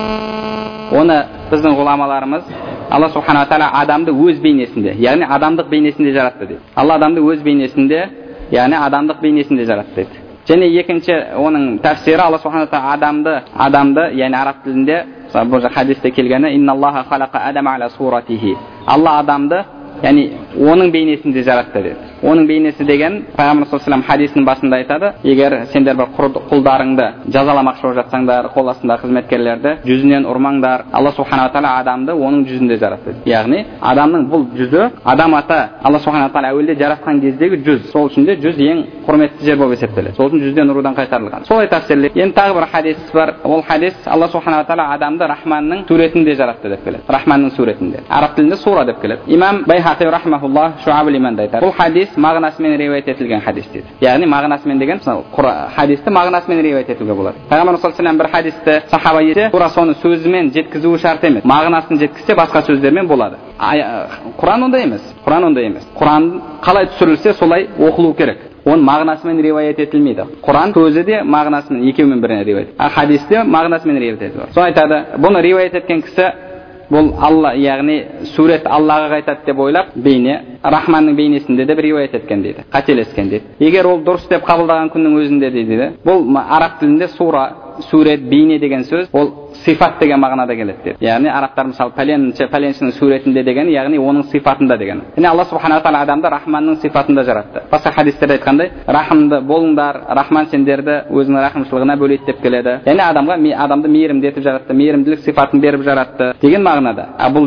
деген. Оны біздің ғұламаларымыз Алла субханала тағала адамды өз бейнесінде, яғни адамдық бейнесінде жаратты дейді. Алла адамды өз бейнесінде, яғни адамдық бейнесінде жаратты дейді. Және екінші оның тәфсирі Алла субханала тағала адамды, яғни араб тілінде бұл хадисте келгені инналлаха халақа адама аля суратихи. Алла адамды, яғни оның бейнесінде жаратты деді. Оның бейнесі деген Пайғамбар саллаллаху алейхи ва саллям хадисінің басында айтады, егер сендер бір құлдарыңды жазаламақшы болып жатсаңдар, қол астындағы қызметкерлерді жүзінен ұрмаңдар, Алла субханала тағала адамды оның жүзінде жаратты. Яғни адамның бұл жүзі, адам ата Алла субханала тағала әуелде жаратқан кездегі жүз. Сол үшін де жүз ең құрметті жер болып есептеледі. Сол үшін жүзден ұрудан қайтарылған. Солай тәфсірлейді. Енді тағы бір хадис бар. Ол хадис Алла субханала тағала адамды Рахманның суретінде жаратты деп келеді. Рахманның суретінде. Араб тілінде сура деп келеді. Имам Байхақи рахмауллах Шуабул Иманда айтады. Бұл хадис мағынасымен риуаят етілген хадис дейді. Яғни мағынасымен деген хадисті мағынасымен риуаят етуге болады. Пайғамбар саллаллаху алейхи ва саллям бір хадисті сахаба ете, тура соны сөзімен жеткізуі шарт емес. Мағынасын жеткізсе басқа сөздермен болады. Құран ондай емес. Құран қалай түсірілсе солай оқылу керек. оның мағынасымен риуаят етілмейді. Құран сөзі де мағынасымен екеуімен біріне риуаят. Хадисте мағынасымен риуаят етіледі. Сол айтады, бұны риуаят еткен кісі бұл Алла, яғни сурет Аллаға қайтады деп ойлап, бейне Рахманның бейнесінде де бір риуаят еткен дейді, қателескен дейді. Егер ол дұрыс деп қабылдаған күннің өзінде дейді, бұл араб тілінде сура, сурет, бейне деген сөз ол сифат деген мағынада келеді деді. Яғни арабтар мысалы пәленшінің суретінде деген, яғни оның сифатында деген. Яғни Алла субхана тағала адамды Рахманның сифатында жаратты. Басқа хадистерде айтқандай, рахымды болыңдар, Рахман сендерді өзінің рахымшылығына бөлейді деп келеді. Яғни адамды мейірімді етіп жаратты, мейірімділік сифатын беріп жаратты деген мағынада.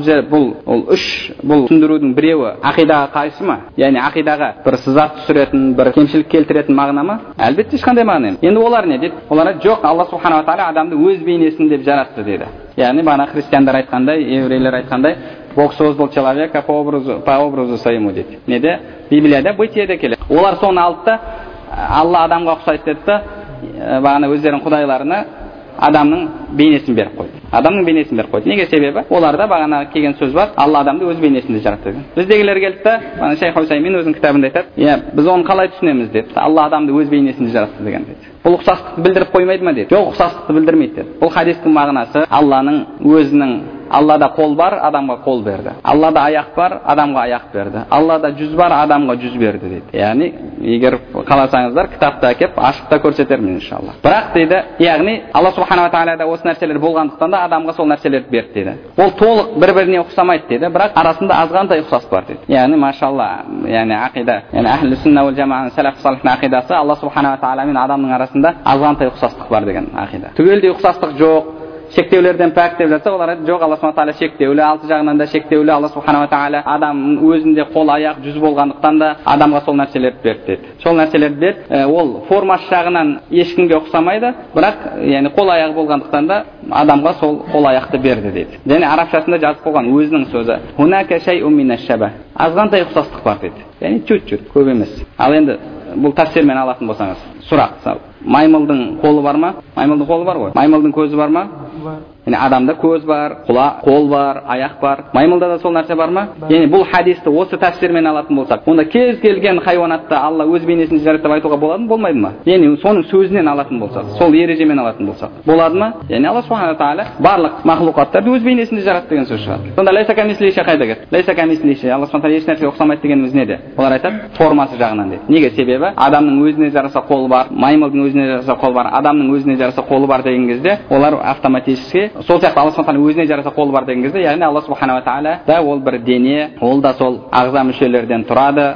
Бұл түсіндірудің біреуі ақидаға қайшы ма? Яғни ақидаға бір сызат түсіретін, бір кемшілік келтіретін мағына ма? Әлбетте ешқандай мағына емес. Енді олар не дейді? Олар жоқ, Алла субхана тағала адамды өз бейнесінде деп жаратты дейді. Яғни бағана христиандар айтқандай, еврейлер айтқандай, Бог создал человека по образу своему дейді. Неде? Библияда бытиеде келеді. Олар соны алды да Алла адамға ұқсайды деді да, бағана өздерінің құдайларына адамның бейнесін беріп қойды. Адамның бейнесін беріп қойды. Неге себебі? Оларда бағана келген сөз бар, Алла адамды өз бейнесінде жаратты. Біздегілер келді да, бағана Шейх Усаймин өзінің кітабында айтады, біз оны қалай түсінеміз деді. Алла адамды өз бейнесінде жаратты деген деді. Бұл ұқсастықты білдіріп қоймайды ма деді. Жоқ, ұқсастықты білдірмейді деді. Бұл хадистің мағынасы Алланың өзінің, Аллада қол бар, адамға қол берді. Аллада аяқ бар, адамға аяқ берді. Аллада жүз бар, адамға жүз берді дейді. Яғни, егер қаласаңыздар, кітапты әкеп, ашып та көрсетермін иншалла. Бірақ дейді, яғни Алла субхана тағалада осы нәрселер болғандықтан да адамға сол нәрселерді берді дейді. Ол толық бір-біріне ұқсамайды дейді, бірақ арасында азғантай ұқсас бар дейді. Яғни машалла, яғни ақида, яғни әхлі сүнна уал жаманың сәләф салихтың ақидасы Алла субхана тағала мен адамның арасында азғантай ұқсастық бар деген ақида. Түгелдей ұқсастық жоқ. Шектеулерден пәк деп жатса, олар жоқ, Алла субхана тағала шектеулі, алты жағынан да шектеулі. Алла субхана тағала адам өзінде қол аяқ жүз болғандықтан да адамға сол нәрселерді берді дейді. Сол нәрселерді берді. Ол формасы жағынан ешкімге ұқсамайды, бірақ яғни қол аяқ болғандықтан да адамға сол қол аяқты берді дейді. Және арабшасында жазып қойған өзінің сөзі. Хунака шайун минаш-шаба. Азғантай ұқсастық бар дейді. Яғни чуть-чуть, көп емес. Ал енді бұл тәфсирмен алатын болсаңыз, сұрақ. Маймылдың қолы бар ма? Маймылдың қолы бар ғой. Маймылдың көзі бар ма? Бар. Яғни адамда көз бар, қол бар, аяқ бар. Маймылда да сол нәрсе бар ма? Яғни бұл хадисті осы тәфсирмен алатын болсақ, онда кез келген хайуанатты Алла өз бейнесінде жаратты деп айтуға болады ма, болмайды ма? Яғни соның сөзінен алатын болсақ, сол ережемен алатын болсақ, болады ма? Яғни Алла субхана тағала барлық махлуқаттарды өз бейнесінде жаратты деген сөз шығады. Сонда лайса камислихи қайда кетті? Лайса камислихи, Алла субхана тағала еш нәрсеге ұқсамайды дегеніміз неде? Олар айтады, формасы жағынан дейді. Неге? Себебі адамның өзіне жараса қолы бар, маймылдың өзіне жараса қолы бар, адамның өзіне жараса қолы бар деген кезде, олар автоматически сол сияқты Алла субхана өзіне жараса қолы бар деген кезде, яғни Алла субхана тағала да ол бір дене, ол да сол ағза мүшелерден тұрады,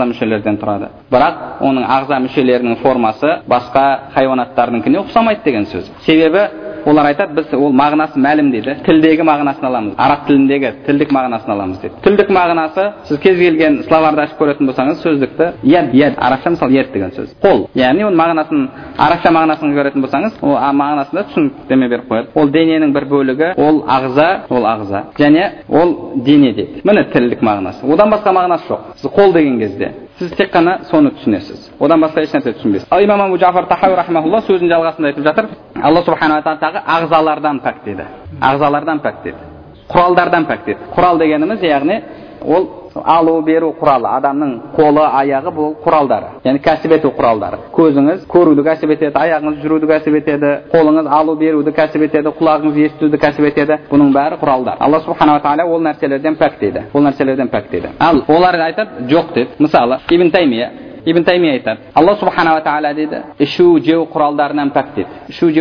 Бірақ оның ағза мүшелерінің формасы басқа хайуанаттарыныкіне ұқсамайды деген сөз. Себебі олар айтады, біз ол мағынасы мәлім дейді. Тілдегі мағынасын аламыз. Араб тіліндегі тілдік мағынасын аламыз дейді. Тілдік мағынасы, сіз кез келген словарды ашып көретін болсаңыз, сөздікті яд, арабша мысалы яд деген сөз. Қол. Яғни оның мағынасын, арабша мағынасын көретін болсаңыз, ол мағынасында түсініктеме беріп қояды. Ол дененің бір бөлігі, ол ағза, және ол дене дейді. Міне тілдік мағынасы. Одан басқа мағынасы жоқ. Сіз қол деген кезде сіз тек қана соны түсінесіз. Одан басқа еш нәрсе түсінбейсіз. Ал имам Абу Джафар Тахауи рахмахулла сөзінің жалғасында айтып жатыр, Алла субхана тағала ағзалардан пәк дейді. Ағзалардан пәк дейді. Құралдардан пәк дейді. Құрал дегеніміз яғни ол алу беру құралы, адамның қолы, аяғы бұл құралдары. Яғни кәсіп ету құралдары. Көзіңіз көруді кәсіп етеді, аяғыңыз жүруді кәсіп етеді, қолыңыз алу беруді кәсіп етеді, құлағыңыз естуді кәсіп етеді. Бұның бәрі құралдар. Алла субхана тағала ол нәрселерден пәк дейді. Ал олар айтады, жоқ дейді. Мысалы, Ибн Таймия айтады, Алла субхана тағала дейді, ішу жеу құралдарынан пәк дейді.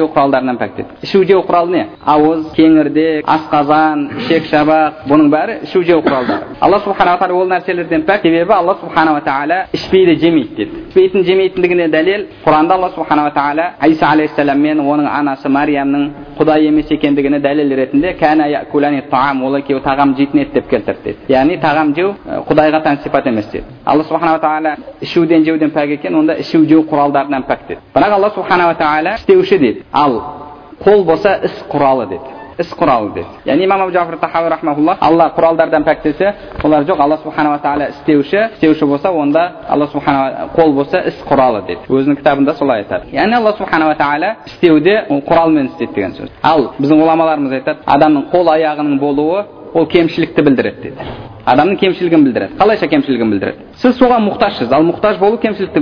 Ішу жеу құралы не? Ауыз, кеңірдек, асқазан, ішек шабақ, бұның бәрі ішу жеу құралдары. Алла субхана тағала ол нәрселерден пәк, себебі Алла субхана тағала ішпейді, жемейді дейді. Ішпейтін, жемейтіндігіне дәлел Құранда Алла субхана тағала Иса алейхиссалам мен оның анасы Мариямның Құдай емес екендігіне дәлел ретінде кәна якулани таам, ол екеуі тағам жейтін еді деп келтірді дейді. Яғни тағам жеу Құдайға тән сипат емес дейді. Алла субхана тағала ішуден жеуден пәк екен, онда ішу жеу құралдарынан пәк дейді. Бірақ Алла субхана тағала істеуші дейді. Ал қол болса іс құралы дейді. Яғни имам Абу Джафар Тахауи рахмахулла Алла құралдардан пәк десе, олар жоқ, Алла субхана тағала істеуші болса, онда Алла субхана қол болса іс құралы дейді. Өзінің кітабында солай айтады. Яғни Алла субхана тағала істеуде ол құралмен істейді деген сөз. Ал біздің ғұламаларымыз айтады, адамның қол аяғының болуы ол кемшілікті білдіреді дейді. Адамның кемшілігін білдіреді. Қалайша кемшілігін білдіреді? Сіз соған мұқтажсыз, ал мұқтаж болу кемшілікті білдіреді.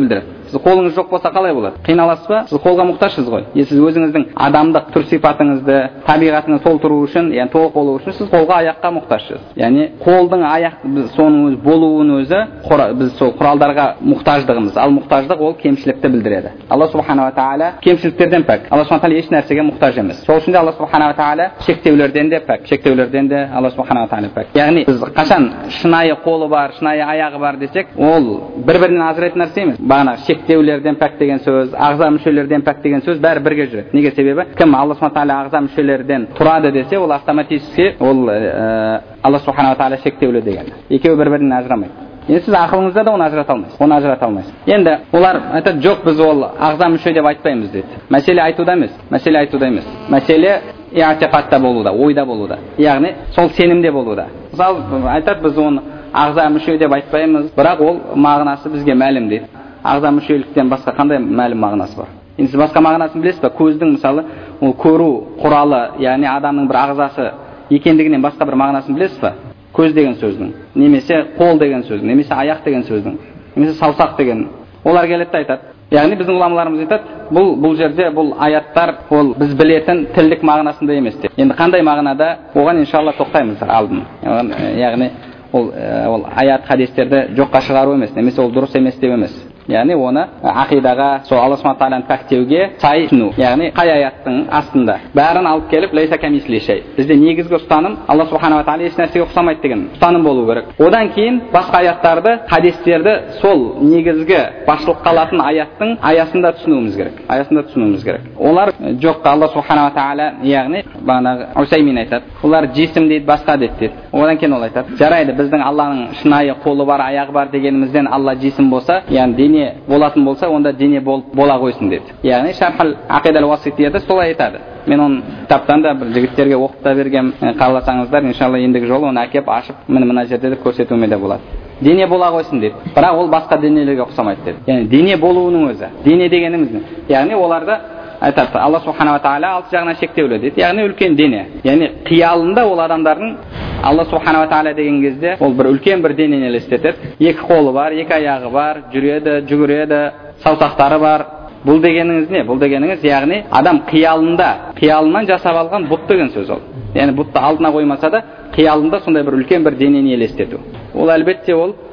Сіз қолыңыз жоқ болса қалай болады? Қиналасыз ба? Сіз қолға мұқтажсыз ғой. Сіз өзіңіздің адамдық түр сипатыңызды, табиғатыңызды толтыру үшін, яғни толық болу үшін сіз қолға, аяққа мұқтажсыз. Яғни қолдың, аяқ соның болуының өзі біз сол құралдарға мұқтаждығымыз. Ал мұқтаждық ол кемшілікті білдіреді. Алла субхана ва тағала кемшіліктерден пәк. Алла субхана тағала еш нәрсеге мұқтаж емес. Сол үшін де Алла субхана ва тағала шектеулерден де пәк. Шектеулерден де Алла субхана ва тағала пәк. Яғни біз қашан шынайы қолы бар, шынайы аяғы бар десек, ол бір-бірінен ажырайтын нәрсе емес. Бағана шектеулерден пәк деген сөз, ағза мүшелерден пәк деген сөз бәрі бірге жүреді. Неге? Себебі кім Алла субхана тағала ағза мүшелерден тұрады десе, ол автоматически ол Алла субхана ва тағала шектеулі деген. Екеуі бір-бірінен ажырамайды. Енді сіз ақылыңызда да оны ажырата алмайсыз. Енді олар айтады, жоқ, біз ол ағза мүше деп айтпаймыз дейді. Мәселе айтуда емес. Мәселе иатиқатта болуда, ойда болуда. Яғни сол сенімде болуда. Мысалы айтады, біз оны ағза мүше деп айтпаймыз, бірақ ол мағынасы бізге мәлім дейді. Ағза мүшеліктен басқа қандай мәлім мағынасы бар? Енді сіз басқа мағынасын білесіз ба? Көздің мысалы ол көру құралы, яғни адамның бір ағзасы екендігінен басқа бір мағынасын білесіз ба? Көз деген сөздің, немесе қол деген сөздің, немесе аяқ деген сөздің, немесе саусақ деген. Олар келеді айтады. Яғни біздің ғұламаларымыз айтады, бұл жерде бұл аяттар ол біз білетін тілдік мағынасында емес деп. Енді қандай мағынада, оған иншалла тоқтаймыз алдын. Яғни ол аят хадистерді жоққа шығару емес, немесе ол дұрыс емес деп емес. Яғни оны ақидаға, сол Алла субхана тағаланы пәктеуге сай түсіну. Яғни қай аяттың астында бәрін алып келіп лайса камисли шей. Бізде негізгі ұстаным Алла субхана ва тағала еш нәрсеге ұқсамайды деген ұстаным болу керек. Одан кейін басқа аяттарды, хадистерді сол негізгі басшылыққа алатын аяттың аясында түсінуіміз керек. Олар жоқ, Алла субхана ва тағала, яғни бағанағы Усаймин айтады, олар жисім дейді, басқа дейді. Одан кейін ол айтады, жарайды, біздің Алланың шынайы қолы бар, аяғы бар дегенімізден Алла жисім болса, яғни дене болатын болса, онда дене бола қойсын деді. Яғни Шархал Ақидал Уаситияда солай айтады. Мен оны кітаптан да бір жігіттерге оқып та бергем. Қаласаңыздар, иншалла ендігі жолы оны әкеп ашып, мына жерде де көрсетуіме де болады. Дене бола қойсын деді. Бірақ ол басқа денелерге ұқсамайды деді. Яғни дене болуының өзі. Дене дегеніміз не? Яғни оларды айтады, Алла субхана ва тағала алты жағынан шектеулі дейді. Яғни үлкен дене. Яғни қиялында ол адамдардың Алла субхана ва тағала деген кезде ол бір үлкен бір денені елестетеді. Екі қолы бар, екі аяғы бар, жүреді, жүгіреді, саусақтары бар. Бұл дегеніңіз не? Бұл дегеніңіз, яғни адам қиялынан жасап алған бұт деген сөз ол. Яғни бұтты алдына қоймаса да, қиялында сондай бір үлкен бір денені елестету. Ол әлбетте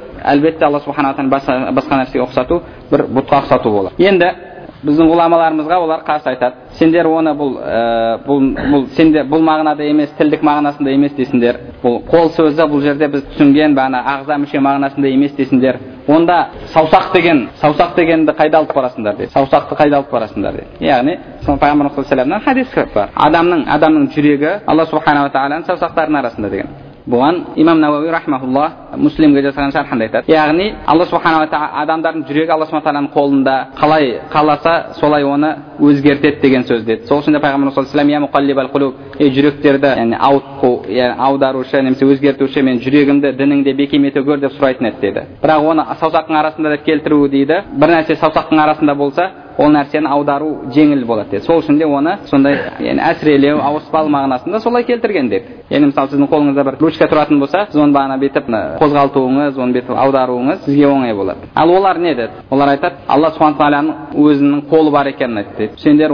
Алла субхана ва тағала басқа нәрсеге ұқсату, бір бұтқа ұқсату болады. Енді біздің ғұламаларымызға олар қарсы айтады. Сендер оны бұл мағынада емес, тілдік мағынасында емес десіңдер. Бұл қол сөзі бұл жерде біз түсінген ағза мүше мағынасында емес десіңдер. Онда саусақ дегенді қайда алып барасыңдар дейді. Саусақты қайда алып барасыңдар дейді. Яғни пайғамбар саллаллаху алейхи ва салламнан хадис бар. Адамның жүрегі Алла субхана ва тағаланың саусақтарының арасында деген. Бұған имам Науауи рахмахуллах Муслимге жасаған шархында айтады. Яғни Алла субхана ва тағала адамдардың жүрегі Алла субхана тағаланың қолында, қалай қаласа солай оны өзгертеді деген сөз деді. Сол үшін де пайғамбар саллаллаху алейхи ва саллям я муқаллибал қулуб, жүректерді, яғни аударушы, немесе өзгертуші, мен жүрегімді дініңде бекем ете көр деп сұрайтын еді деді. Бірақ оны саусақтың арасында деп келтіру дейді. Бір нәрсе саусақтың арасында болса, ол нәрсені аудару жеңіл болады деді. Сол үшін де оны сондай әсірелеу, ауыспалы мағынасында солай келтірген деді. Яғни мысалы сіздің қолыңызда бір ручка тұратын болса, сіз оны бағана бүйтіп қозғалтуыңыз, оны бүйтіп аударуыңыз сізге оңай болады. Ал олар не деді? Олар айтады, Алла субхана тағаланың өзінің қолы бар екенін айтты. Сендер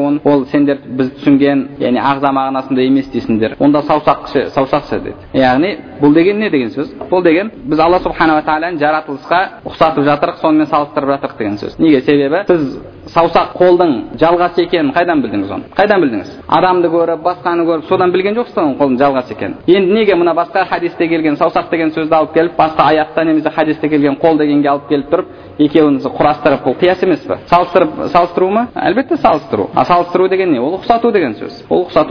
біз түсінген, яғни ағза мағынасында емес дейсіңдер. Онда саусақшы деді. Яғни бұл деген не деген сөз? Бұл деген біз Алла субхана ва тағаланы жаратылысқа ұқсатып жатырық, сонымен салыстырып жатырық деген сөз. Неге? Себебі сіз саусақ қолдың жалғасы екенін қайдан білдіңіз оны? Қайдан білдіңіз? Адамды көріп, басқаны көріп, содан білген жоқсыз оның қолдың жалғасы екенін. Енді неге мына басқа хадисте келген саусақ деген сөзді алып келіп, басқа аятта немесе хадисте келген қол дегенге алып келіп тұрып, екеуіңізді құрастырып, бұл қияс емес пе? Салыстыру ма? Әлбетте салыстыру. Салыстыру деген не? Ол ұқсату деген сөз.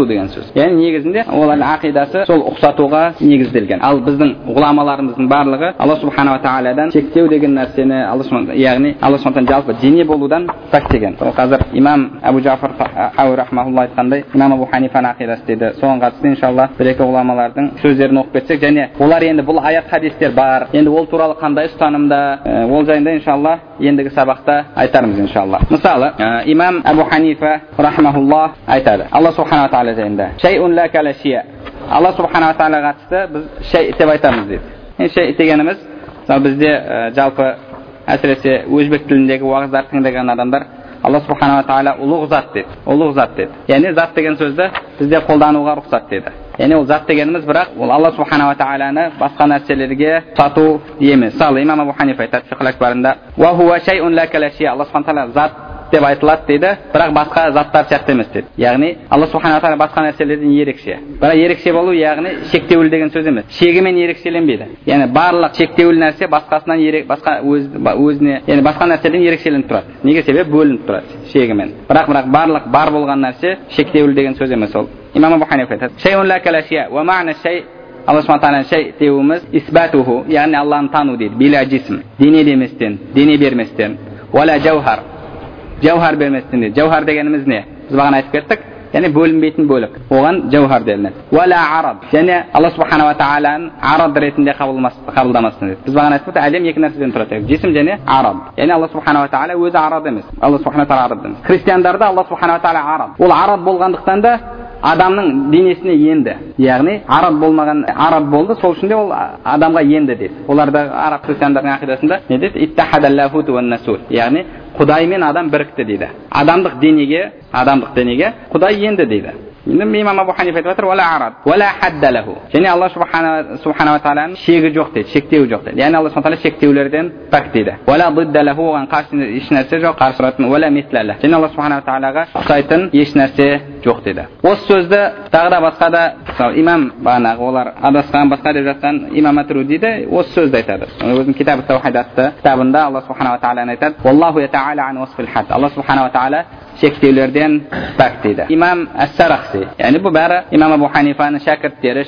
Яғни негізінде олардың ақидасы сол ұқсатуға негізделген. Ал біздің ғұламаларымыздың барлығы Алла субхана ва тағаладан шектеу деген нәрсені, яғни Алла субхана жалпы дене болудан пәктеген. Ол қазір имам Абу Джафар Тахауи рахмахуллах айтқандай, имам Абу Ханифаның ақидасы дейді. Соған қатысты иншалла бір-екі ғұламалардың сөздерін оқып кетсек, және олар енді бұл аят хадистер бар. Енді ол туралы қандай ұстанымда, ол жайында иншалла ендігі сабақта айтармыз иншалла. Мысалы, имам Абу Ханифа рахмахуллах айтады. Алла субхана ва тағала жайында. Шайун ла кала шия. Алла субхана ва тағала қатысты біз шай деп айтамыз дейді. Шай дегеніміз, бізде жалпы әсіресе өзбек тіліндегі уағыздар тыңдаған адамдар Алла субхана ва тағала ұлық зат деді. Ұлық зат деді. Яғни зат деген сөзді бізде қолдануға рұқсат деді. Яғни ол зат дегеніміз, бірақ ол Алла субхана ва тағаланы басқа нәрселерге сату емес. Мысалы имам Абу Ханифа айтады фиқл акбарында: "Ва хуа шайун ла калаши", Алла субхана ва тағала зат деп айтылады дейді, бірақ басқа заттар сияқты емес дейді. Яғни Алла субхана ва тағала басқа нәрселерден ерекше. Бірақ ерекше болу яғни шектеулі деген сөз емес. Шегімен ерекшеленбейді. Яғни барлық шектеулі нәрсе басқасынан басқа өзіне, яғни басқа нәрседен ерекшеленіп тұрады. Неге? Себеп бөлініп тұрады шегімен. Бірақ барлық бар болған нәрсе шектеулі деген сөз емес ол. Имам Абу Ханифа айтады: "Шайун ла калашия ва ма'на шай", Алла субхана ва тағала шай деуіміз исбатуху, яғни Алланы тану дейді. Била жисм, дене деместен, дене берместен. Вала жауһар, жауһар берместен дейді. Жауһар дегеніміз не? Біз бағана айтып кеттік. Яғни бөлінбейтін бөлік. Оған жауһар делінеді. Вала арад, және Алла субхана ва тағаланы арад ретінде қабылдамасын дейді. Біз бағана айтып әлем екі нәрседен тұрады. Жисм және арад. Яғни Алла субхана ва тағала өзі арад емес. Алла субхана ва тағала арад емес. Христиандарда Алла субхана ва тағала арад. Ол арад болғандықтан да адамның денесіне енді. Яғни араб болмаған, араб болды, сол үшін де ол адамға енді дейді. Оларда араб христиандардың ақидасында не дейді? Иттахадаллаху ва насул. Яғни Құдай мен адам бірікті дейді. Адамдық денеге Құдай енді дейді. Имам Абу Ханифа айтып жатыр: "Вала арад, вала хаддалаху". Және Алла субхана ва тағаланың шегі жоқ дейді, шектеуі жоқ дейді. Яғни Алла субхана ва тағала шектеулерден пәк дейді. Вала диддалаху, оған қарсы еш нәрсе жоқ, қарсы тұратын. Вала мислалла. Және Алла субхана ва тағалаға ұқсайтын еш нәрсе жоқ дейді. Осы сөзді тағы да басқа да, мысалы имам бағанағы олар адасқан басқа деп жатқан имам Атруди де осы сөзді айтады. Өзінің китабы Таухид атты кітабында Алла субхана ва тағала айтады: "Валлаху ята'ала ан васфил хад". Алла субхана ва тағала шектеулерден пәк дейді. Имам Ас-Сарахси, яғни бұл бәрі имам Абу Ханифаның шәкірттері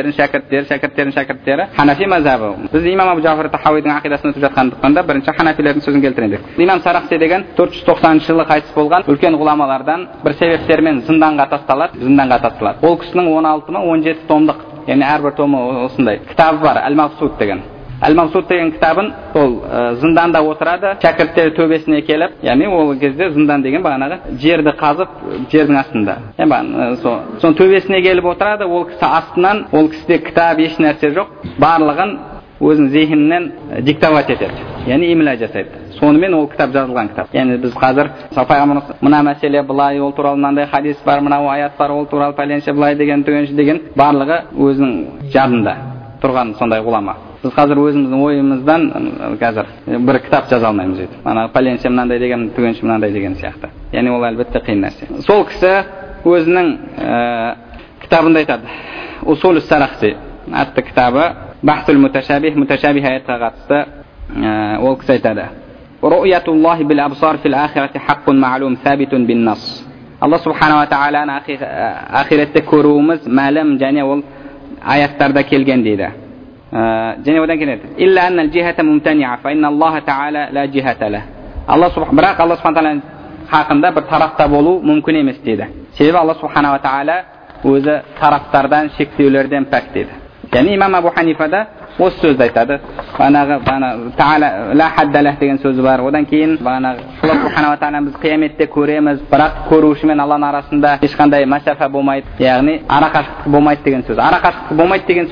Ханафи мазхабы. Біз имам Абу Джафар Тахауидің ақидасын өтіп жатқандықтан да бірінші ханафилердің сөзін келтірейік. Имам Сарахси деген 490 жылы қайтыс болған үлкен ғұламалардан бір себептермен зынданға тасталады. Ол кісінің 16-17 томдық, яғни әрбір томы осындай кітабы бар, Әл-Мабсут деген. Әл-Мабсут деген кітабын ол зынданда отырады, шәкірттері төбесіне келіп, яғни ол кезде зындан деген бағанағы жерді қазып, жердің астында. Соның төбесіне келіп отырады, ол кісі астынан, ол кісіде кітап еш нәрсе жоқ, барлығын өзінің зихінінен диктовать етеді, яғни имла жасайды. Сонымен ол кітап жазылған кітап. Яғни біз қазір пайғамбарымыз мына мәселе былай, ол туралы мынандай хадис бар, мынау аят бар, ол туралы пәленше былай деген түгенше деген барлығы өзінің жадында тұрған сондай ғұлама. Біз қазір өзіміздің ойымыздан қазір бір кітап жаза алмаймыз дейді. Ана пәленше мынандай деген, түгенше мынандай деген сияқты. Яғни ол әлбетте қиын нәрсе. Сол кісі өзінің кітабында айтады. Усул ас-Сарахси атты кітабы, Бахсул муташабих, муташабих аятқа қатысты ол кісі айтады: "Ру'ятуллахи бил абсар фил ахирати хаққун ма'лум сабитун бин нас". Алла субхана ва тағаланы ақиретте көруіміз мәлім және ол аяттарда келген дейді. Және одан кейін "Илля аннал жихата мумтани'a фа инна Аллаха тағала ла жихата ла". Бірақ Алла субхана тағала хақында бір тарапта болу мүмкін емес дейді. Себебі Алла субхана ва тағала өзі тараптардан, шектеулерден пәк дейді. Яғни имам Абу Ханифада осы сөзді айтады. Бағанағы тағала ла хаддалах деген сөзі бар. Одан кейін бағанағы Алла субхана ва тағала біз қияметте көреміз, бірақ көруші мен Алланың арасында ешқандай масафа болмайды, яғни арақашықтық болмайды деген сөз. Арақашықтық болмайды деген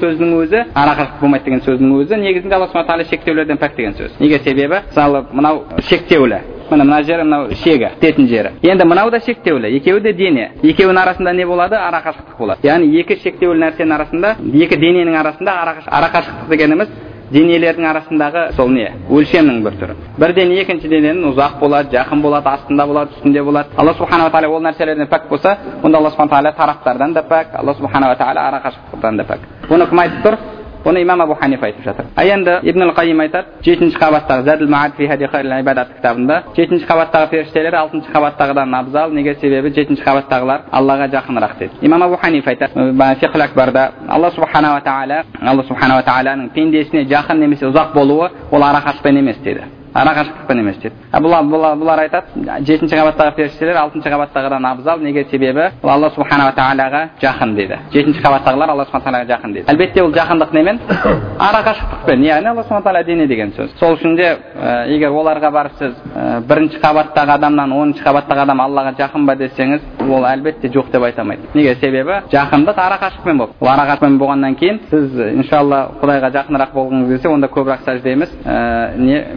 сөздің өзі негізінде Алла субхана тағала шектеулерден пәк деген сөз. Неге? Себебі мысалы мынау шектеулі, мына жері, мынау шегі, тетін жері. Енді мынау да шектеулі, екеуі де дене. Екеуінің арасында не болады? Арақашықтық болады. Яғни екі шектеулі нәрсенің арасында, екі дененің арасында арақашықтық дегеніміз денелердің арасындағы сол не? Өлшемнің бір түрі. Бір дене екінші дененің ұзақ болады, жақын болады, астында болады, үстінде болады. Алла субхана ва тағала ол нәрселерден пәк болса, онда Алла субхана тағала тараптардан да пәк, Алла субхана ва тағала арақашықтықтан да пәк. Бұны кім айтып тұр? Оны имам Абу Ханифа айтып жатыр. Енді Ибн ал-Қайим айтады, 7-ші қабаттағы Задул Маад фи хади хайрил ибадат кітабында 7-ші қабаттағы періштелер 6-ші қабаттағыдан абзал. Неге? Себебі 7-ші қабаттағылар Аллаға жақынырақ дейді. Имам Абу Ханифа айтады, Фиқл акбарда Алла субхана ва тағаланың пендесіне жақын немесе ұзақ болуы ол арақашықтықпен емес дейді. Арақашықтықпен емес дейді. Бұлар айтады, 7-ші қабаттағы періштелер 6-ші қабаттағыдан абзал. Неге? Себебі Алла субхана ва тағалаға жақын дейді. 7-ші қабаттағылар Алла субхана тағалаға жақын дейді. Әлбетте ол жақындық немен? Арақашықтықпен, яғни Алла субхана тағала дене деген сөз. Сол үшін де егер оларға барып сіз 1-ші қабаттағы адамнан 10-ші қабаттағы адам Аллаға жақын ба десеңіз, ол әлбетте жоқ деп айта алмайды. Неге? Себебі жақындық арақашықтықпен болды. Ол арақашықтықпен болғаннан кейін сіз иншалла Құдайға жақынырақ болғыңыз келсе, онда көбірек сәжде емес,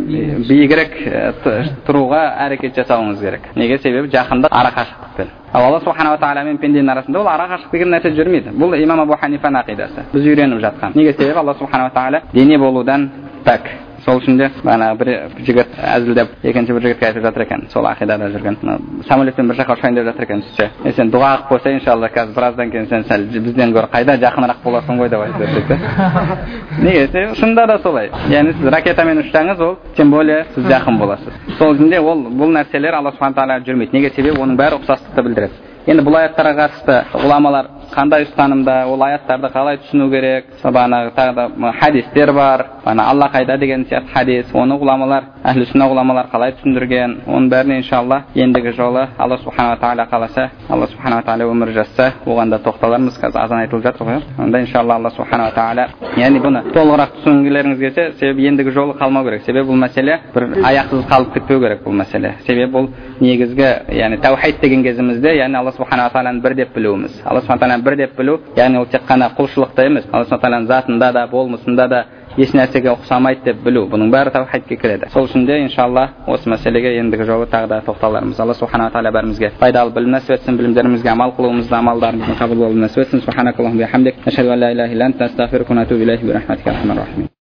биігірек тұруға әрекет жасауыңыз керек. Неге? Себебі жақындық ара қашықтықпен. Алла субханала тағала мен пенденің арасында ол ара қашықтық деген нәрсе жүрмейді. Бұл имам Абу Ханифаның ақидасы. Біз үйреніп жатқан. Неге? Себебі Алла субханала тағала дене болудан пәк. Сол үшін де бір жігіт әзілдеп екінші бір жігітке айтып жатыр екен, сол ақидада жүрген, самолетпен бір жаққа ұшайын деп жатыр екен, түссе сен дұға қылып қойса иншалла қазір біраздан кейін сен сәл бізден гөрі қайда жақынырақ боласың ғой деп айтып жатыр. Неге? Шынында да солай. Яғни сіз ракетамен ұшсаңыз, ол тем более сіз жақын боласыз. Сол кезде бұл нәрселер Алла субхана тағала жүрмейді. Неге? Себебі оның бәрі ұқсастықты білдіреді. Енді бұл аяттарға қатысты ғұламалар қандай ұстанымда, ол аяттарды қалай түсіну керек, тағы да хадистер бар, Алла қайда деген сияқты хадис, оны ғұламалар, әхлі сүнна ғұламалар қалай түсіндірген, оның бәріне иншалла ендігі жолы Алла субхана тағала қаласа, Алла субхана тағала өмір жазса, оған да тоқталармыз. Қазір азан айтылып жатыр ғой. Онда иншалла Алла субхана тағала, яғни бұны толығырақ түсінгілеріңіз келсе, себебі ендігі жолы қалмау керек. Себебі бұл мәселе бір аяқсыз қалып кетпеу керек бұл мәселе. Себебі бұл негізгі, яғни таухид деген кезімізде, яғни Алла субхана тағаланы бір деп білуіміз. Алла субхана тағаланы бір деп білу, яғни ол тек қана құлшылықта емес, Алла субхана тағаланың затында да, болмысында да еш нәрсеге ұқсамайды деп білу. Бұның бәрі таухидке кіреді. Сол үшін де иншалла осы мәселеге ендігі жолы тағы да тоқталармыз. Алла субхана тағала бәрімізге пайдалы білім нәсіп етсін, білімдерімізге амал қылуымызды, амалдарымыздың қабыл болуын нәсіп етсін. Субханакаллахумма ва бихамдик, ашһаду ан ла илаха илля анта, астағфирука ва атубу илейк, би рахматика я архамар рахимин.